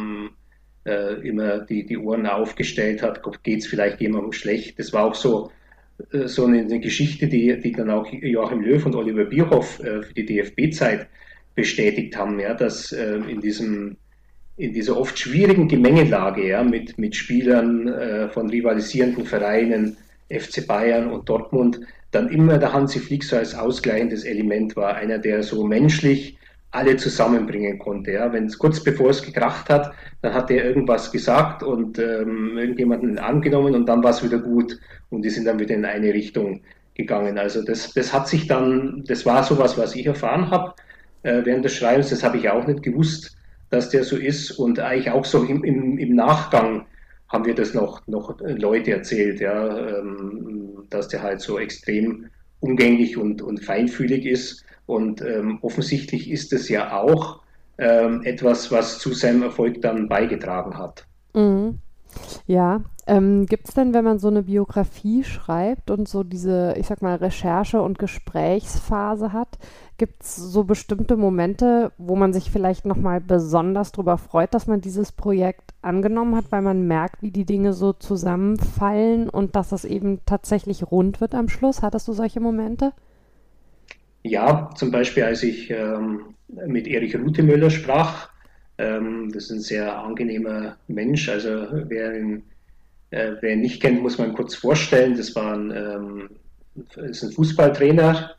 immer die Ohren aufgestellt hat, geht es vielleicht jemandem schlecht. Das war auch so eine Geschichte, die dann auch Joachim Löw und Oliver Bierhoff für die DFB-Zeit bestätigt haben, ja, dass in dieser oft schwierigen Gemengelage, ja, mit Spielern von rivalisierenden Vereinen, FC Bayern und Dortmund, dann immer der Hansi Flick so als ausgleichendes Element war, einer, der so menschlich alle zusammenbringen konnte. Ja. Wenn es kurz bevor es gekracht hat, dann hat er irgendwas gesagt und irgendjemanden angenommen und dann war es wieder gut und die sind dann wieder in eine Richtung gegangen. Also das hat sich dann, das war sowas, was ich erfahren habe während des Schreibens, das habe ich auch nicht gewusst, dass der so ist und eigentlich auch so im Nachgang haben wir das noch Leute erzählt, ja, dass der halt so extrem umgänglich und feinfühlig ist. Und offensichtlich ist es ja auch etwas, was zu seinem Erfolg dann beigetragen hat. Mhm. Ja, gibt es denn, wenn man so eine Biografie schreibt und so diese, ich sag mal, Recherche- und Gesprächsphase hat, gibt es so bestimmte Momente, wo man sich vielleicht nochmal besonders darüber freut, dass man dieses Projekt angenommen hat, weil man merkt, wie die Dinge so zusammenfallen und dass es eben tatsächlich rund wird am Schluss? Hattest du solche Momente? Ja, zum Beispiel, als ich mit Erich Rutemöller sprach, das ist ein sehr angenehmer Mensch. Also wer ihn nicht kennt, muss man kurz vorstellen. Ist ein Fußballtrainer,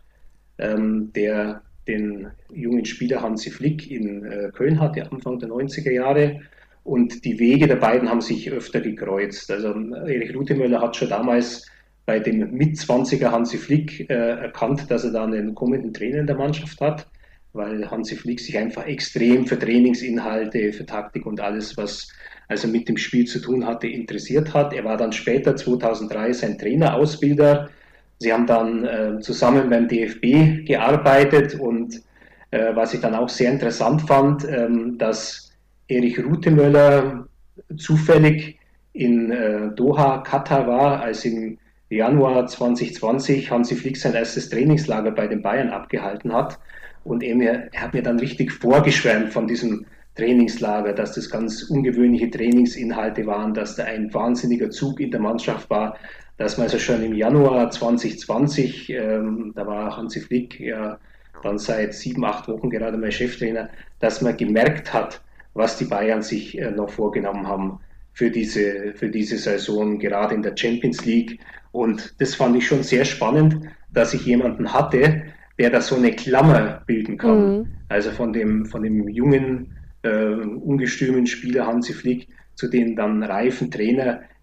der den jungen Spieler Hansi Flick in Köln hatte, Anfang der 90er Jahre. Und die Wege der beiden haben sich öfter gekreuzt. Also Erich Rutemöller hat schon damals bei dem Mitzwanziger Hansi Flick erkannt, dass er da einen kommenden Trainer in der Mannschaft hat, weil Hansi Flick sich einfach extrem für Trainingsinhalte, für Taktik und alles, was also mit dem Spiel zu tun hatte, interessiert hat. Er war dann später 2003 sein Trainerausbilder. Sie haben dann zusammen beim DFB gearbeitet und was ich dann auch sehr interessant fand, dass Erich Rutemöller zufällig in Doha, Katar war, als im Januar 2020 Hansi Flick sein erstes Trainingslager bei den Bayern abgehalten hat. Und er hat mir dann richtig vorgeschwärmt von diesem Trainingslager, dass das ganz ungewöhnliche Trainingsinhalte waren, dass da ein wahnsinniger Zug in der Mannschaft war, dass man also schon im Januar 2020, da war Hansi Flick ja dann seit 7, 8 Wochen gerade mein Cheftrainer, dass man gemerkt hat, was die Bayern sich noch vorgenommen haben für diese Saison, gerade in der Champions League. Und das fand ich schon sehr spannend, dass ich jemanden hatte, der da so eine Klammer bilden kann. Mhm. Also von dem jungen, ungestümen Spieler Hansi Flick zu dem dann reifen Trainer,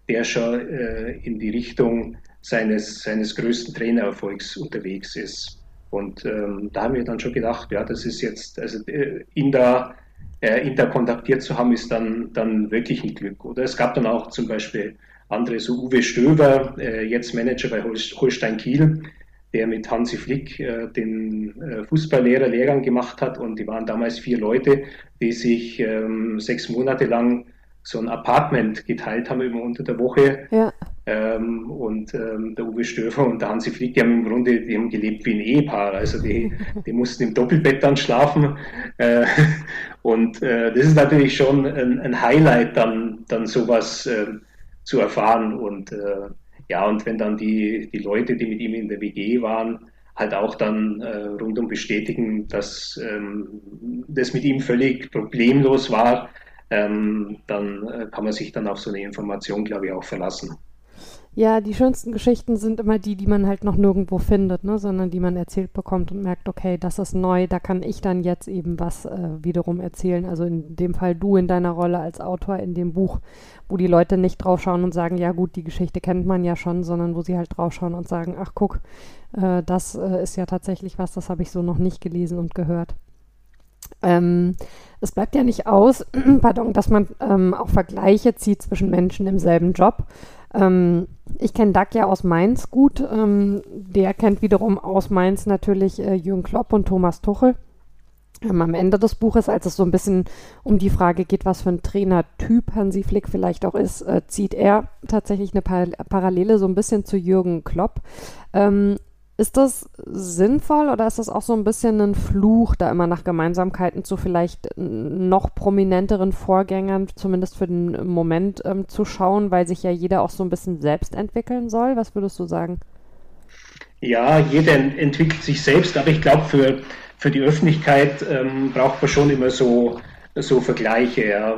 der schon in die Richtung seines größten Trainererfolgs unterwegs ist. Und da haben wir dann schon gedacht, ja, das ist jetzt, also ihn da kontaktiert zu haben, ist dann wirklich ein Glück. Oder es gab dann auch zum Beispiel andere, so Uwe Stöber, jetzt Manager bei Holstein Kiel, der mit Hansi Flick den Fußballlehrer-Lehrgang gemacht hat. Und die waren damals 4 Leute, die sich 6 Monate lang so ein Apartment geteilt haben immer unter der Woche. Ja. Der Uwe Stöfer und der Hansi Flick, die haben im Grunde, die haben gelebt wie ein Ehepaar. Also die mussten im Doppelbett dann schlafen. Das ist natürlich schon ein Highlight, dann sowas zu erfahren. Und wenn dann die Leute, die mit ihm in der WG waren, halt auch dann rundum bestätigen, dass das mit ihm völlig problemlos war, dann kann man sich dann auf so eine Information, glaube ich, auch verlassen. Ja, die schönsten Geschichten sind immer die, die man halt noch nirgendwo findet, ne? Sondern die man erzählt bekommt und merkt, okay, das ist neu, da kann ich dann jetzt eben was wiederum erzählen. Also in dem Fall du in deiner Rolle als Autor in dem Buch, wo die Leute nicht draufschauen und sagen, ja gut, die Geschichte kennt man ja schon, sondern wo sie halt draufschauen und sagen, ach guck, das ist ja tatsächlich was, das habe ich so noch nicht gelesen und gehört. Es bleibt ja nicht aus, pardon, dass man auch Vergleiche zieht zwischen Menschen im selben Job. Ich kenne Doug ja aus Mainz gut. Der kennt wiederum aus Mainz natürlich Jürgen Klopp und Thomas Tuchel. Am Ende des Buches, als es so ein bisschen um die Frage geht, was für ein Trainertyp Hansi Flick vielleicht auch ist, zieht er tatsächlich eine Parallele so ein bisschen zu Jürgen Klopp. Ist das sinnvoll oder ist das auch so ein bisschen ein Fluch, da immer nach Gemeinsamkeiten zu vielleicht noch prominenteren Vorgängern, zumindest für den Moment, zu schauen, weil sich ja jeder auch so ein bisschen selbst entwickeln soll? Was würdest du sagen? Ja, jeder entwickelt sich selbst, aber ich glaube, für die Öffentlichkeit braucht man schon immer so Vergleiche. Ja.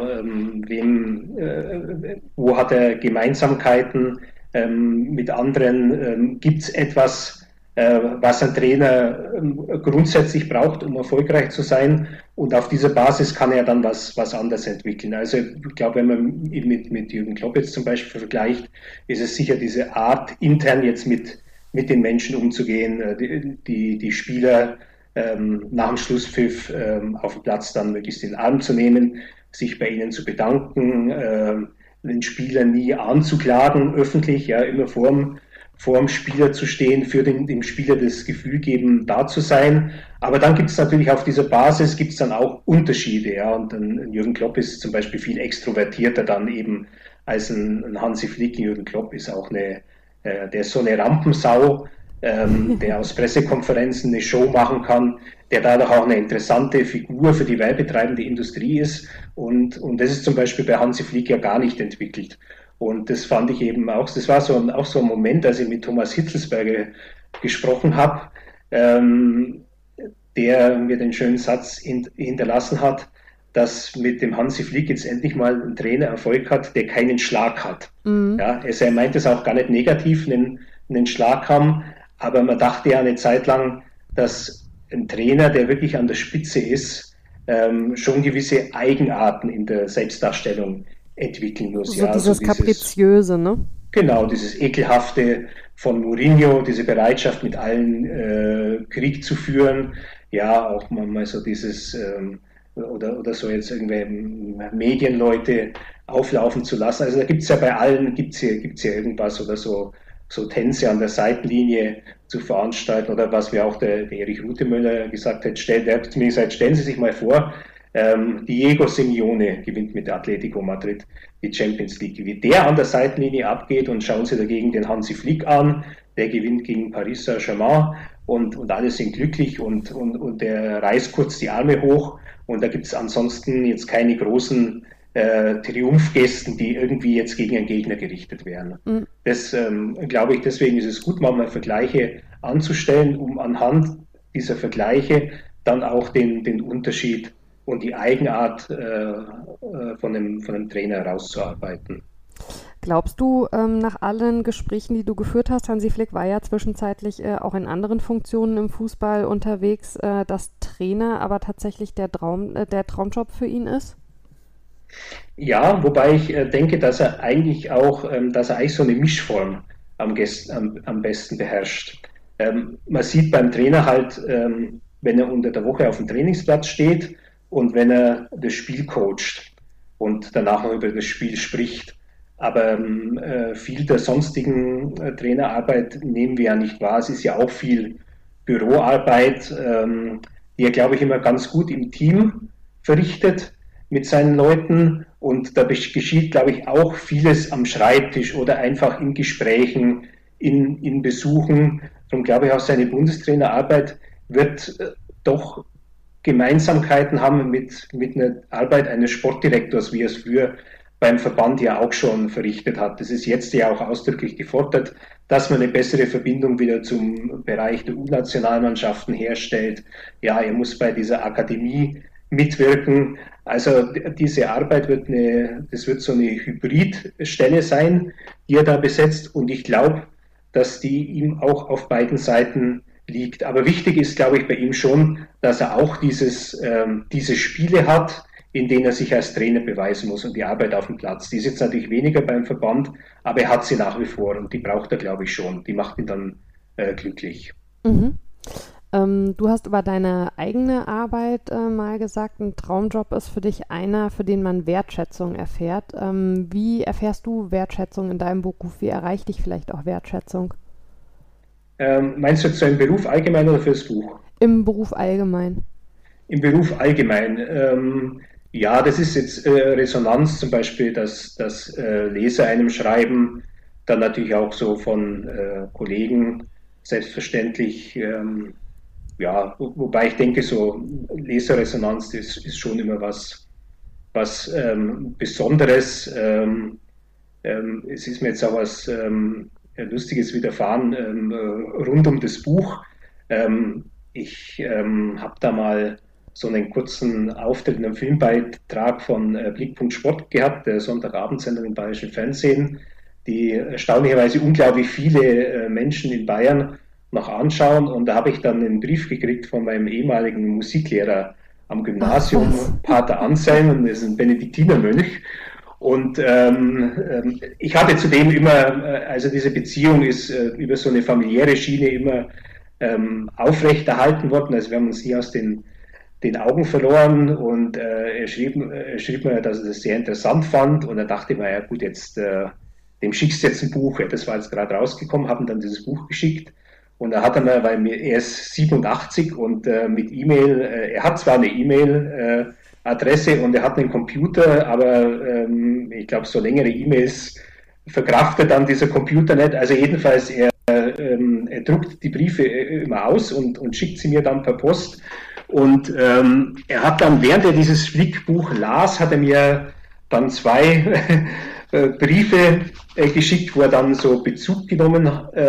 Wo hat er Gemeinsamkeiten mit anderen? Gibt es etwas, was ein Trainer grundsätzlich braucht, um erfolgreich zu sein? Und auf dieser Basis kann er dann was anderes entwickeln. Also ich glaube, wenn man ihn mit Jürgen Klopp jetzt zum Beispiel vergleicht, ist es sicher diese Art, intern jetzt mit den Menschen umzugehen, die Spieler nach dem Schlusspfiff auf dem Platz dann möglichst in den Arm zu nehmen, sich bei ihnen zu bedanken, den Spieler nie anzuklagen öffentlich, ja, immer vorm Spieler zu stehen, für dem Spieler das Gefühl geben, da zu sein. Aber dann gibt es natürlich auf dieser Basis gibt's dann auch Unterschiede. Ja, und ein Jürgen Klopp ist zum Beispiel viel extrovertierter dann eben als ein Hansi Flick. Jürgen Klopp ist auch der ist so eine Rampensau, der aus Pressekonferenzen eine Show machen kann, der dadurch auch eine interessante Figur für die werbetreibende Industrie ist. Und das ist zum Beispiel bei Hansi Flick ja gar nicht entwickelt. Und das fand ich eben auch, das war auch so ein Moment, als ich mit Thomas Hitzelsberger gesprochen habe, der mir den schönen Satz hinterlassen hat, dass mit dem Hansi Flick jetzt endlich mal ein Trainer Erfolg hat, der keinen Schlag hat. Mhm. Ja, also er meint es auch gar nicht negativ, einen Schlag haben, aber man dachte ja eine Zeit lang, dass ein Trainer, der wirklich an der Spitze ist, schon gewisse Eigenarten in der Selbstdarstellung entwickeln muss. So dieses Kapriziöse, ne? Genau, dieses Ekelhafte von Mourinho, diese Bereitschaft, mit allen Krieg zu führen. Ja, auch mal so dieses, oder so jetzt irgendwelche Medienleute auflaufen zu lassen. Also da gibt es ja bei allen, gibt's ja irgendwas oder so Tänze an der Seitenlinie zu veranstalten oder was mir auch der Erich Rutemöller gesagt hat, der hat zu mir gesagt, stellen Sie sich mal vor, Diego Simeone gewinnt mit Atletico Madrid die Champions League. Wie der an der Seitenlinie abgeht und schauen Sie dagegen den Hansi Flick an, der gewinnt gegen Paris Saint-Germain und alle sind glücklich und der reißt kurz die Arme hoch und da gibt es ansonsten jetzt keine großen Triumphgesten, die irgendwie jetzt gegen einen Gegner gerichtet wären. Mhm. Das glaube ich, deswegen ist es gut, mal Vergleiche anzustellen, um anhand dieser Vergleiche dann auch den Unterschied und die Eigenart von einem Trainer herauszuarbeiten. Glaubst du, nach allen Gesprächen, die du geführt hast, Hansi Flick war ja zwischenzeitlich auch in anderen Funktionen im Fußball unterwegs, dass Trainer aber tatsächlich der Traumjob für ihn ist? Ja, wobei ich denke, dass er eigentlich so eine Mischform am besten beherrscht. Man sieht beim Trainer halt, wenn er unter der Woche auf dem Trainingsplatz steht und wenn er das Spiel coacht und danach noch über das Spiel spricht. Aber viel der sonstigen Trainerarbeit nehmen wir ja nicht wahr. Es ist ja auch viel Büroarbeit, die er, glaube ich, immer ganz gut im Team verrichtet mit seinen Leuten. Und da geschieht, glaube ich, auch vieles am Schreibtisch oder einfach in Gesprächen, in Besuchen. Darum glaube ich, auch seine Bundestrainerarbeit wird doch Gemeinsamkeiten haben mit einer Arbeit eines Sportdirektors, wie er es früher beim Verband ja auch schon verrichtet hat. Das ist jetzt ja auch ausdrücklich gefordert, dass man eine bessere Verbindung wieder zum Bereich der U-Nationalmannschaften herstellt. Ja, er muss bei dieser Akademie mitwirken. Also diese Arbeit das wird so eine Hybridstelle sein, die er da besetzt. Und ich glaube, dass die ihm auch auf beiden Seiten liegt. Aber wichtig ist, glaube ich, bei ihm schon, dass er auch diese Spiele hat, in denen er sich als Trainer beweisen muss und die Arbeit auf dem Platz. Die ist jetzt natürlich weniger beim Verband, aber er hat sie nach wie vor und die braucht er, glaube ich, schon. Die macht ihn dann glücklich. Mhm. Du hast über deine eigene Arbeit mal gesagt, ein Traumjob ist für dich einer, für den man Wertschätzung erfährt. Wie erfährst du Wertschätzung in deinem Beruf? Wie erreicht dich vielleicht auch Wertschätzung? Meinst du jetzt so im Beruf allgemein oder fürs Buch? Im Beruf allgemein. Im Beruf allgemein. Ja, das ist jetzt Resonanz zum Beispiel, dass Leser einem schreiben, dann natürlich auch so von Kollegen, selbstverständlich. Ja, wobei ich denke, so Leserresonanz ist schon immer was Besonderes. Es ist mir jetzt auch was Lustiges widerfahren rund um das Buch. Ich habe da mal so einen kurzen Auftritt in einem Filmbeitrag von Blickpunkt Sport gehabt, der Sonntagabendsendung im Bayerischen Fernsehen, die erstaunlicherweise unglaublich viele Menschen in Bayern noch anschauen. Und da habe ich dann einen Brief gekriegt von meinem ehemaligen Musiklehrer am Ach Gymnasium, was. Pater Anselm, das ist ein Benediktinermönch. Und ich hatte zudem immer, also diese Beziehung ist über so eine familiäre Schiene immer aufrechterhalten worden. Also wir haben uns nie aus den Augen verloren und er schrieb mir, dass er das sehr interessant fand und er dachte mir, ja gut, dem schickst du jetzt ein Buch. Ja, das war jetzt gerade rausgekommen, haben dann dieses Buch geschickt und er hat dann, er ist 87 und mit E-Mail, er hat zwar eine E-Mail-Adresse und er hat einen Computer, aber ich glaube, so längere E-Mails verkraftet dann dieser Computer nicht. Also jedenfalls, er druckt die Briefe immer aus und schickt sie mir dann per Post. Und er hat dann, während er dieses Flickbuch las, hat er mir dann zwei Briefe geschickt, wo er dann so Bezug genommen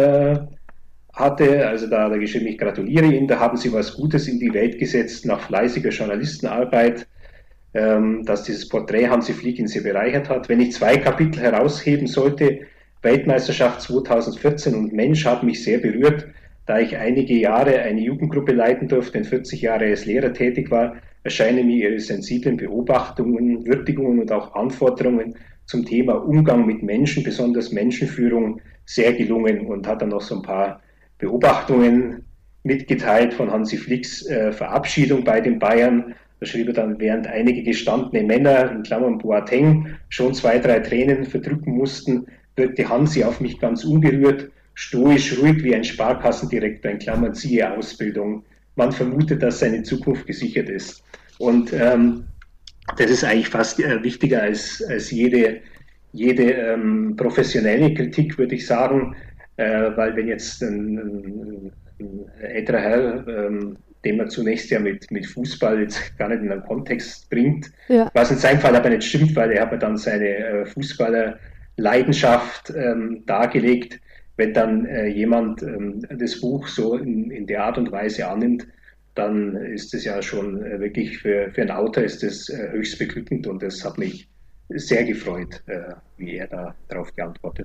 hatte. Also da hat er geschrieben, ich gratuliere Ihnen, da haben Sie was Gutes in die Welt gesetzt nach fleißiger Journalistenarbeit, dass dieses Porträt Hansi Flick ihn sehr bereichert hat. Wenn ich zwei Kapitel herausheben sollte, Weltmeisterschaft 2014 und Mensch hat mich sehr berührt, da ich einige Jahre eine Jugendgruppe leiten durfte und 40 Jahre als Lehrer tätig war, erscheinen mir Ihre sensiblen Beobachtungen, Würdigungen und auch Anforderungen zum Thema Umgang mit Menschen, besonders Menschenführung, sehr gelungen und hat dann noch so ein paar Beobachtungen mitgeteilt von Hansi Flicks Verabschiedung bei den Bayern. Da schrieb er dann, während einige gestandene Männer, in Klammern Boateng, schon 2, 3 Tränen verdrücken mussten, wirkte Hansi auf mich ganz ungerührt, stoisch, ruhig wie ein Sparkassendirektor, in Klammern siehe Ausbildung. Man vermutet, dass seine Zukunft gesichert ist. Und das ist eigentlich fast wichtiger als jede professionelle Kritik, würde ich sagen, weil wenn jetzt ein älterer Herr, den man zunächst ja mit Fußball jetzt gar nicht in einen Kontext bringt, Ja. was in seinem Fall aber nicht stimmt, weil er hat dann seine Fußballerleidenschaft dargelegt. Wenn dann jemand das Buch so in der Art und Weise annimmt, dann ist es ja schon wirklich für einen Autor ist es höchst beglückend und das hat mich sehr gefreut, wie er da darauf geantwortet hat.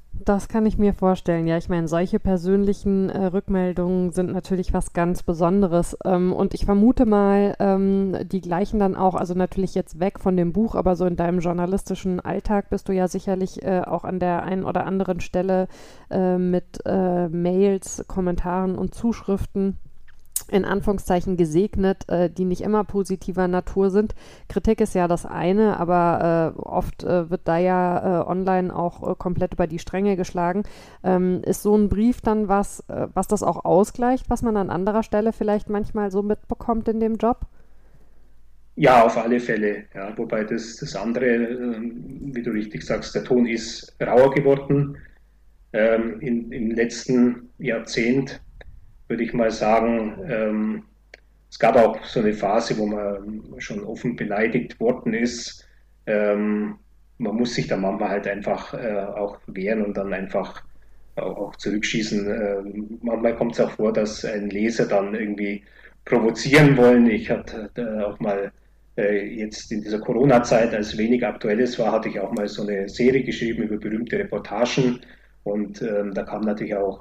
Das kann ich mir vorstellen. Ja, ich meine, solche persönlichen Rückmeldungen sind natürlich was ganz Besonderes. Und ich vermute mal, die gleichen dann auch, also natürlich jetzt weg von dem Buch, aber so in deinem journalistischen Alltag bist du ja sicherlich auch an der einen oder anderen Stelle mit Mails, Kommentaren und Zuschriften in Anführungszeichen gesegnet, die nicht immer positiver Natur sind. Kritik ist ja das eine, aber oft wird da ja online auch komplett über die Stränge geschlagen. Ist so ein Brief dann was das auch ausgleicht, was man an anderer Stelle vielleicht manchmal so mitbekommt in dem Job? Ja, auf alle Fälle. Ja, wobei das andere, wie du richtig sagst, der Ton ist rauer geworden. Im letzten Jahrzehnt würde ich mal sagen, es gab auch so eine Phase, wo man schon offen beleidigt worden ist. Ähm, Man muss sich da manchmal halt einfach auch wehren und dann einfach auch zurückschießen. Manchmal kommt es auch vor, dass ein Leser dann irgendwie provozieren wollen. Ich hatte auch mal jetzt in dieser Corona-Zeit, als wenig Aktuelles war, hatte ich auch mal so eine Serie geschrieben über berühmte Reportagen. Und da kam natürlich auch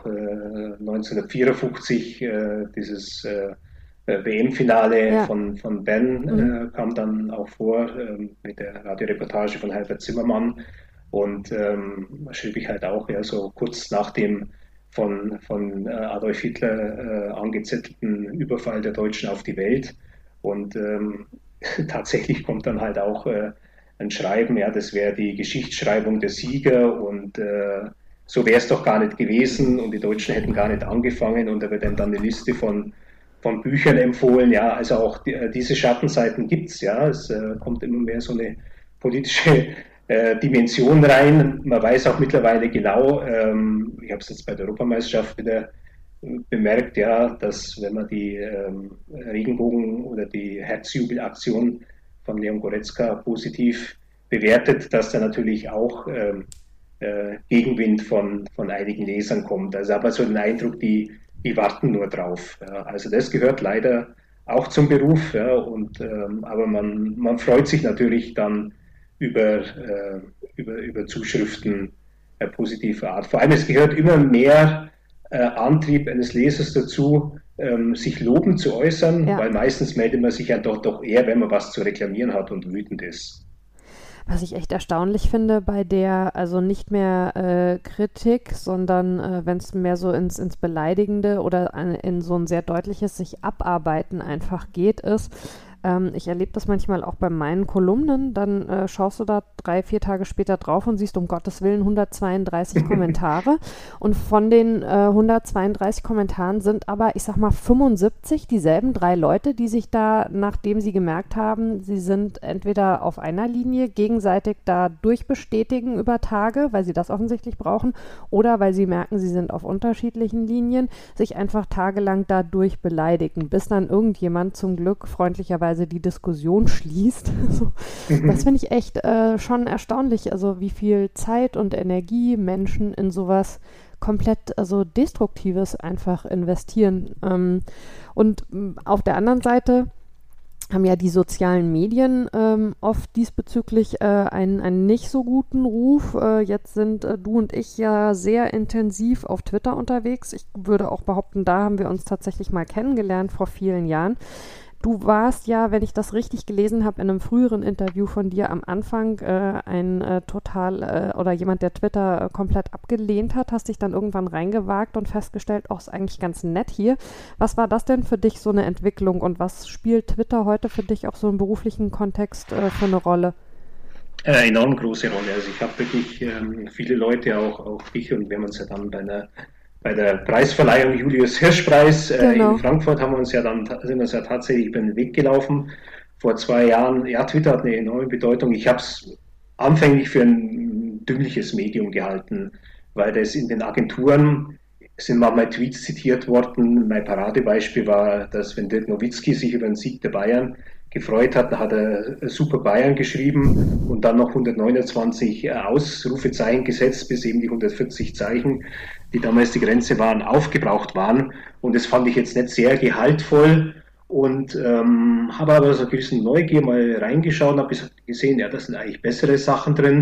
1954 dieses WM-Finale Ja. von Bern Mhm. kam dann auch vor mit der Radioreportage von Herbert Zimmermann. Und schrieb ich halt auch ja, so kurz nach dem von Adolf Hitler angezettelten Überfall der Deutschen auf die Welt. Und tatsächlich kommt dann halt auch ein Schreiben, ja, das wäre die Geschichtsschreibung der Sieger und so wäre es doch gar nicht gewesen und die Deutschen hätten gar nicht angefangen und da wird dann eine Liste von Büchern empfohlen. Ja, also auch diese Schattenseiten gibt es. Ja, es kommt immer mehr so eine politische Dimension rein. Man weiß auch mittlerweile genau, ich habe es jetzt bei der Europameisterschaft wieder bemerkt, ja, dass wenn man die Regenbogen- oder die Herzjubelaktion von Leon Goretzka positiv bewertet, dass da natürlich auch Gegenwind von einigen Lesern kommt. Also aber so den Eindruck, die warten nur drauf. Ja. Also das gehört leider auch zum Beruf, ja, und, aber man freut sich natürlich dann über Zuschriften positiver Art. Vor allem, es gehört immer mehr Antrieb eines Lesers dazu, sich lobend zu äußern, Ja. weil meistens meldet man sich ja doch eher, wenn man was zu reklamieren hat und wütend ist. Was ich echt erstaunlich finde bei der, also nicht mehr Kritik, sondern wenn es mehr so ins Beleidigende oder in so ein sehr deutliches sich abarbeiten einfach geht, ist, ich erlebe das manchmal auch bei meinen Kolumnen, dann schaust du da 3, 4 Tage später drauf und siehst um Gottes Willen 132 Kommentare und von den 132 Kommentaren sind aber, ich sag mal, 75 dieselben 3 Leute, die sich da, nachdem sie gemerkt haben, sie sind entweder auf einer Linie, gegenseitig da durchbestätigen über Tage, weil sie das offensichtlich brauchen, oder weil sie merken, sie sind auf unterschiedlichen Linien, sich einfach tagelang da durchbeleidigen, bis dann irgendjemand zum Glück freundlicherweise die Diskussion schließt. So, das finde ich echt schon erstaunlich, also wie viel Zeit und Energie Menschen in sowas komplett also Destruktives einfach investieren. Und auf der anderen Seite haben ja die sozialen Medien oft diesbezüglich einen nicht so guten Ruf. Jetzt sind du und ich ja sehr intensiv auf Twitter unterwegs. Ich würde auch behaupten, da haben wir uns tatsächlich mal kennengelernt vor vielen Jahren. Du warst ja, wenn ich das richtig gelesen habe, in einem früheren Interview von dir am Anfang ein oder jemand, der Twitter komplett abgelehnt hat, hast dich dann irgendwann reingewagt und festgestellt, oh, ist eigentlich ganz nett hier. Was war das denn für dich so eine Entwicklung und was spielt Twitter heute für dich auch so im beruflichen Kontext für eine Rolle? Enorm große Rolle. Also ich habe wirklich viele Leute, auch dich, und wir haben uns ja dann bei der Preisverleihung Julius Hirsch-Preis in Genau. Frankfurt sind wir uns ja tatsächlich über den Weg gelaufen. Vor 2 Jahren, ja, Twitter hat eine enorme Bedeutung. Ich habe es anfänglich für ein dümmliches Medium gehalten, weil das in den Agenturen sind manchmal Tweets zitiert worden. Mein Paradebeispiel war, dass wenn Dirk Nowitzki sich über den Sieg der Bayern gefreut hat, da hat er Super Bayern geschrieben und dann noch 129 Ausrufezeichen gesetzt, bis eben die 140 Zeichen, die damals die Grenze waren, aufgebraucht waren. Und das fand ich jetzt nicht sehr gehaltvoll und habe aber so eine gewisse Neugier mal reingeschaut und habe gesehen, ja, da sind eigentlich bessere Sachen drin.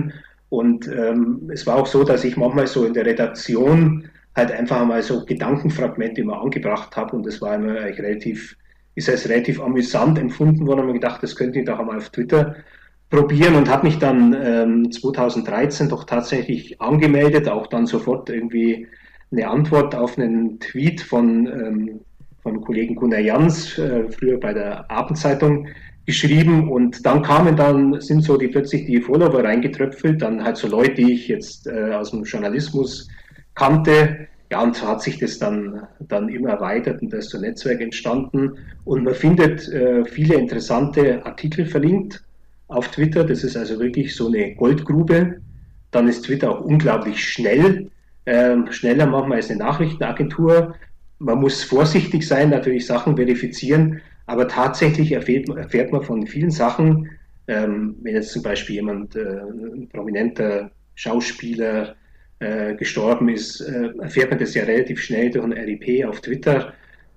Und es war auch so, dass ich manchmal so in der Redaktion halt einfach mal so Gedankenfragmente immer angebracht habe und das war immer eigentlich ist als relativ amüsant empfunden worden und mir gedacht, das könnte ich doch einmal auf Twitter probieren und habe mich dann 2013 doch tatsächlich angemeldet, auch dann sofort irgendwie eine Antwort auf einen Tweet von Kollegen Gunnar Jans, früher bei der Abendzeitung, geschrieben und sind so plötzlich die Follower reingetröpfelt, dann halt so Leute, die ich jetzt aus dem Journalismus kannte. Ja, und so hat sich das dann immer erweitert und da ist so ein Netzwerk entstanden und man findet viele interessante Artikel verlinkt auf Twitter. Das ist also wirklich so eine Goldgrube. Dann ist Twitter auch unglaublich schnell, schneller manchmal als eine Nachrichtenagentur. Man muss vorsichtig sein, natürlich Sachen verifizieren, aber tatsächlich erfährt man von vielen Sachen, wenn jetzt zum Beispiel ein prominenter Schauspieler, gestorben ist, erfährt man das ja relativ schnell durch ein RIP auf Twitter.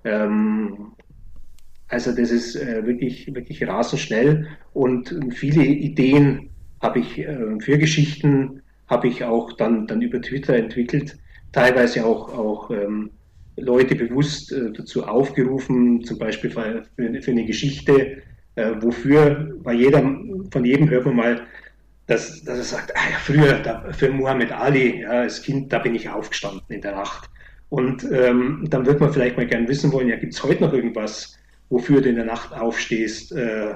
Also das ist wirklich rasend schnell und viele Ideen habe ich für Geschichten habe ich auch dann über Twitter entwickelt, teilweise auch Leute bewusst dazu aufgerufen, zum Beispiel für eine Geschichte, von jedem hört man mal, dass er sagt, früher für Muhammad Ali, ja, als Kind, da bin ich aufgestanden in der Nacht. Und dann wird man vielleicht mal gern wissen wollen, ja, gibt es heute noch irgendwas, wofür du in der Nacht aufstehst?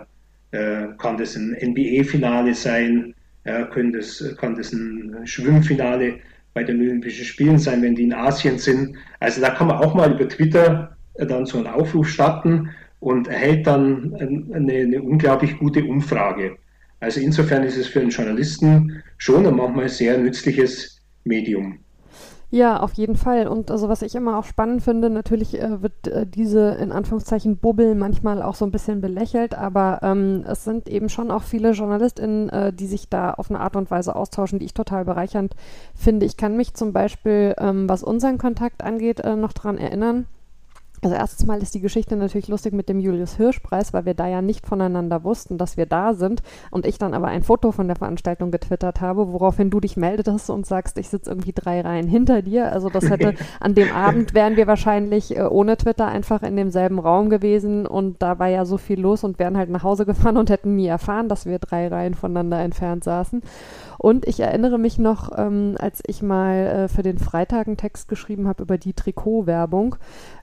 Kann das ein NBA-Finale sein? Ja, kann das ein Schwimmfinale bei den Olympischen Spielen sein, wenn die in Asien sind? Also da kann man auch mal über Twitter dann so einen Aufruf starten und erhält dann eine unglaublich gute Umfrage. Also insofern ist es für einen Journalisten schon ein manchmal sehr nützliches Medium. Ja, auf jeden Fall. Und also was ich immer auch spannend finde, natürlich wird diese in Anführungszeichen Bubble manchmal auch so ein bisschen belächelt, aber es sind eben schon auch viele JournalistInnen, die sich da auf eine Art und Weise austauschen, die ich total bereichernd finde. Ich kann mich zum Beispiel, was unseren Kontakt angeht, noch dran erinnern. Also erstens mal ist die Geschichte natürlich lustig mit dem Julius-Hirsch-Preis, weil wir da ja nicht voneinander wussten, dass wir da sind und ich dann aber ein Foto von der Veranstaltung getwittert habe, woraufhin du dich meldetest und sagst, ich sitze irgendwie 3 Reihen hinter dir. Also das hätte, an dem Abend wären wir wahrscheinlich ohne Twitter einfach in demselben Raum gewesen und da war ja so viel los und wären halt nach Hause gefahren und hätten nie erfahren, dass wir 3 Reihen voneinander entfernt saßen. Und ich erinnere mich noch, als ich mal für den Freitag einen Text geschrieben habe über die Trikotwerbung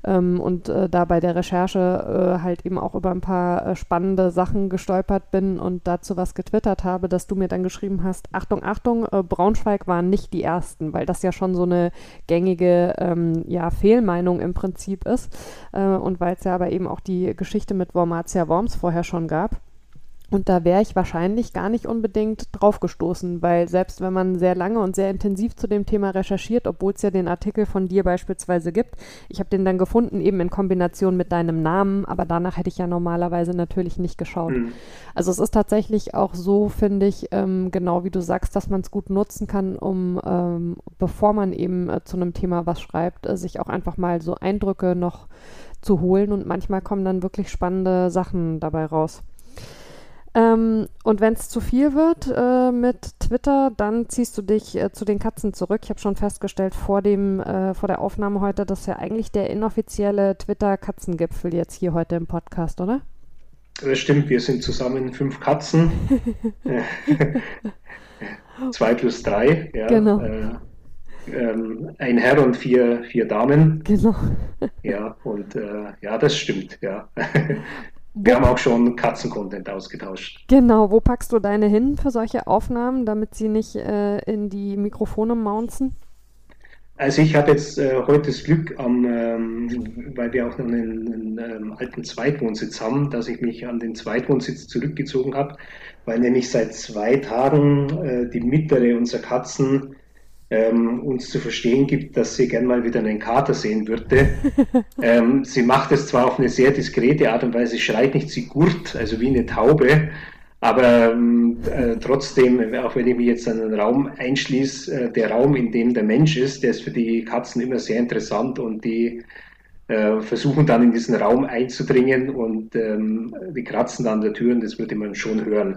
und da bei der Recherche halt eben auch über ein paar spannende Sachen gestolpert bin und dazu was getwittert habe, dass du mir dann geschrieben hast, Achtung, Achtung, Braunschweig waren nicht die Ersten, weil das ja schon so eine gängige Fehlmeinung im Prinzip ist und weil es ja aber eben auch die Geschichte mit Wormatia Worms vorher schon gab. Und da wäre ich wahrscheinlich gar nicht unbedingt drauf gestoßen, weil selbst wenn man sehr lange und sehr intensiv zu dem Thema recherchiert, obwohl es ja den Artikel von dir beispielsweise gibt, ich habe den dann gefunden, eben in Kombination mit deinem Namen, aber danach hätte ich ja normalerweise natürlich nicht geschaut. Mhm. Also es ist tatsächlich auch so, finde ich, genau wie du sagst, dass man es gut nutzen kann, um, bevor man eben zu einem Thema was schreibt, sich auch einfach mal so Eindrücke noch zu holen und manchmal kommen dann wirklich spannende Sachen dabei raus. Und wenn es zu viel wird mit Twitter, dann ziehst du dich zu den Katzen zurück. Ich habe schon festgestellt vor der Aufnahme heute, das ist ja eigentlich der inoffizielle Twitter-Katzengipfel jetzt hier heute im Podcast, oder? Das stimmt, wir sind zusammen 5 Katzen. 2 plus 3, ja. Genau. Ein Herr und 4 Damen. Genau. Ja, und ja, das stimmt, ja. Wir haben auch schon Katzen-Content ausgetauscht. Genau, wo packst du deine hin für solche Aufnahmen, damit sie nicht in die Mikrofone maunzen? Also ich habe jetzt heute das Glück, weil wir auch noch einen alten Zweitwohnsitz haben, dass ich mich an den Zweitwohnsitz zurückgezogen habe, weil nämlich seit 2 Tagen die mittlere unserer Katzen uns zu verstehen gibt, dass sie gern mal wieder einen Kater sehen würde. Sie macht es zwar auf eine sehr diskrete Art und Weise, schreit nicht, sie gurrt, also wie eine Taube, aber trotzdem, auch wenn ich mich jetzt in einen Raum einschließe, der Raum, in dem der Mensch ist, der ist für die Katzen immer sehr interessant und die versuchen dann in diesen Raum einzudringen und die kratzen dann an der Tür und das würde man schon hören.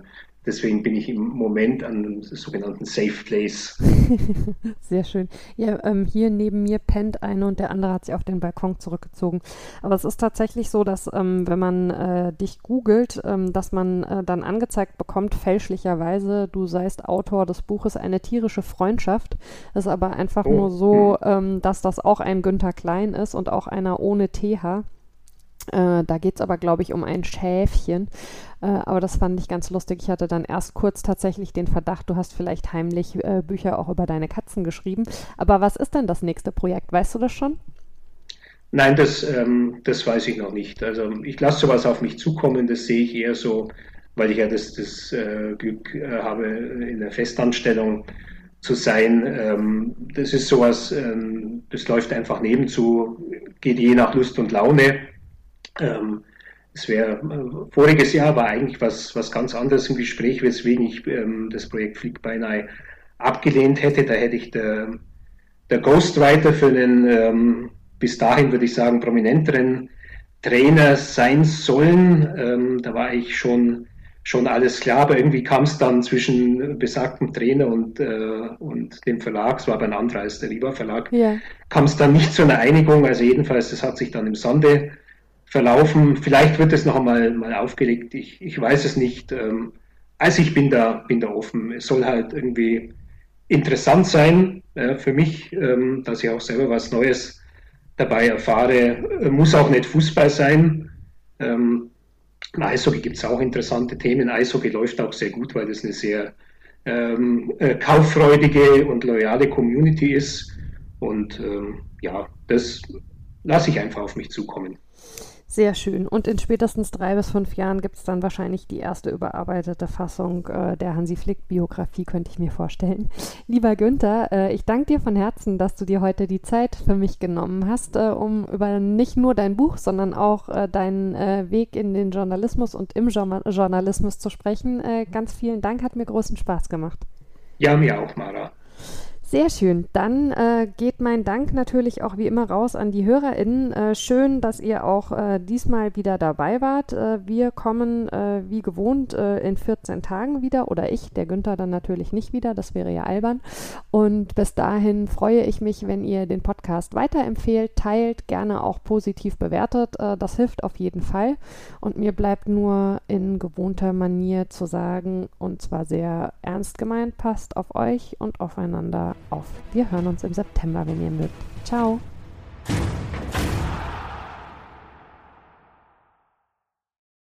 Deswegen bin ich im Moment an einem sogenannten Safe Place. Sehr schön. Ja, hier neben mir pennt eine und der andere hat sich auf den Balkon zurückgezogen. Aber es ist tatsächlich so, dass wenn man dich googelt, dass man dann angezeigt bekommt, fälschlicherweise, du seist Autor des Buches Eine tierische Freundschaft. Das ist aber einfach nur Oh, so, dass das auch ein Günther Klein ist und auch einer ohne TH. Da geht es aber, glaube ich, um ein Schäfchen. Aber das fand ich ganz lustig. Ich hatte dann erst kurz tatsächlich den Verdacht, du hast vielleicht heimlich Bücher auch über deine Katzen geschrieben. Aber was ist denn das nächste Projekt? Weißt du das schon? nein, das weiß ich noch nicht. Also ich lasse sowas auf mich zukommen, das sehe ich eher so, weil ich ja das Glück habe, in der Festanstellung zu sein. Das ist sowas, das läuft einfach nebenzu, geht je nach Lust und Laune. Ähm, Es wäre voriges Jahr war eigentlich was ganz anderes im Gespräch, weswegen ich das Projekt Flieg beinahe abgelehnt hätte. Da hätte ich der Ghostwriter für einen bis dahin würde ich sagen prominenteren Trainer sein sollen. Da war ich schon alles klar, aber irgendwie kam es dann zwischen besagtem Trainer und dem Verlag, es war aber ein anderer als der Riva Verlag, Ja. kam es dann nicht zu einer Einigung. Also jedenfalls, das hat sich dann im Sande verlaufen. Vielleicht wird es noch einmal mal aufgelegt. Ich weiß es nicht. Also ich bin da offen. Es soll halt irgendwie interessant sein für mich, dass ich auch selber was Neues dabei erfahre. Muss auch nicht Fußball sein. Ähm, Im Eishockey gibt es auch interessante Themen. Eishockey läuft auch sehr gut, weil das eine sehr kauffreudige und loyale Community ist. Und ja, das lasse ich einfach auf mich zukommen. Sehr schön. Und in spätestens 3 bis 5 Jahren gibt es dann wahrscheinlich die erste überarbeitete Fassung der Hansi Flick-Biografie, könnte ich mir vorstellen. Lieber Günther, ich danke dir von Herzen, dass du dir heute die Zeit für mich genommen hast, um über nicht nur dein Buch, sondern auch deinen Weg in den Journalismus und im Journalismus zu sprechen. Ganz vielen Dank, hat mir großen Spaß gemacht. Ja, mir auch, Mara. Sehr schön. Dann geht mein Dank natürlich auch wie immer raus an die HörerInnen. Schön, dass ihr auch diesmal wieder dabei wart. Wir kommen wie gewohnt in 14 Tagen wieder oder ich, der Günther dann natürlich nicht wieder, das wäre ja albern. Und bis dahin freue ich mich, wenn ihr den Podcast weiterempfehlt, teilt, gerne auch positiv bewertet. Das hilft auf jeden Fall. Und mir bleibt nur in gewohnter Manier zu sagen, und zwar sehr ernst gemeint, passt auf euch und aufeinander auf. Wir hören uns im September, wenn ihr mögt. Ciao.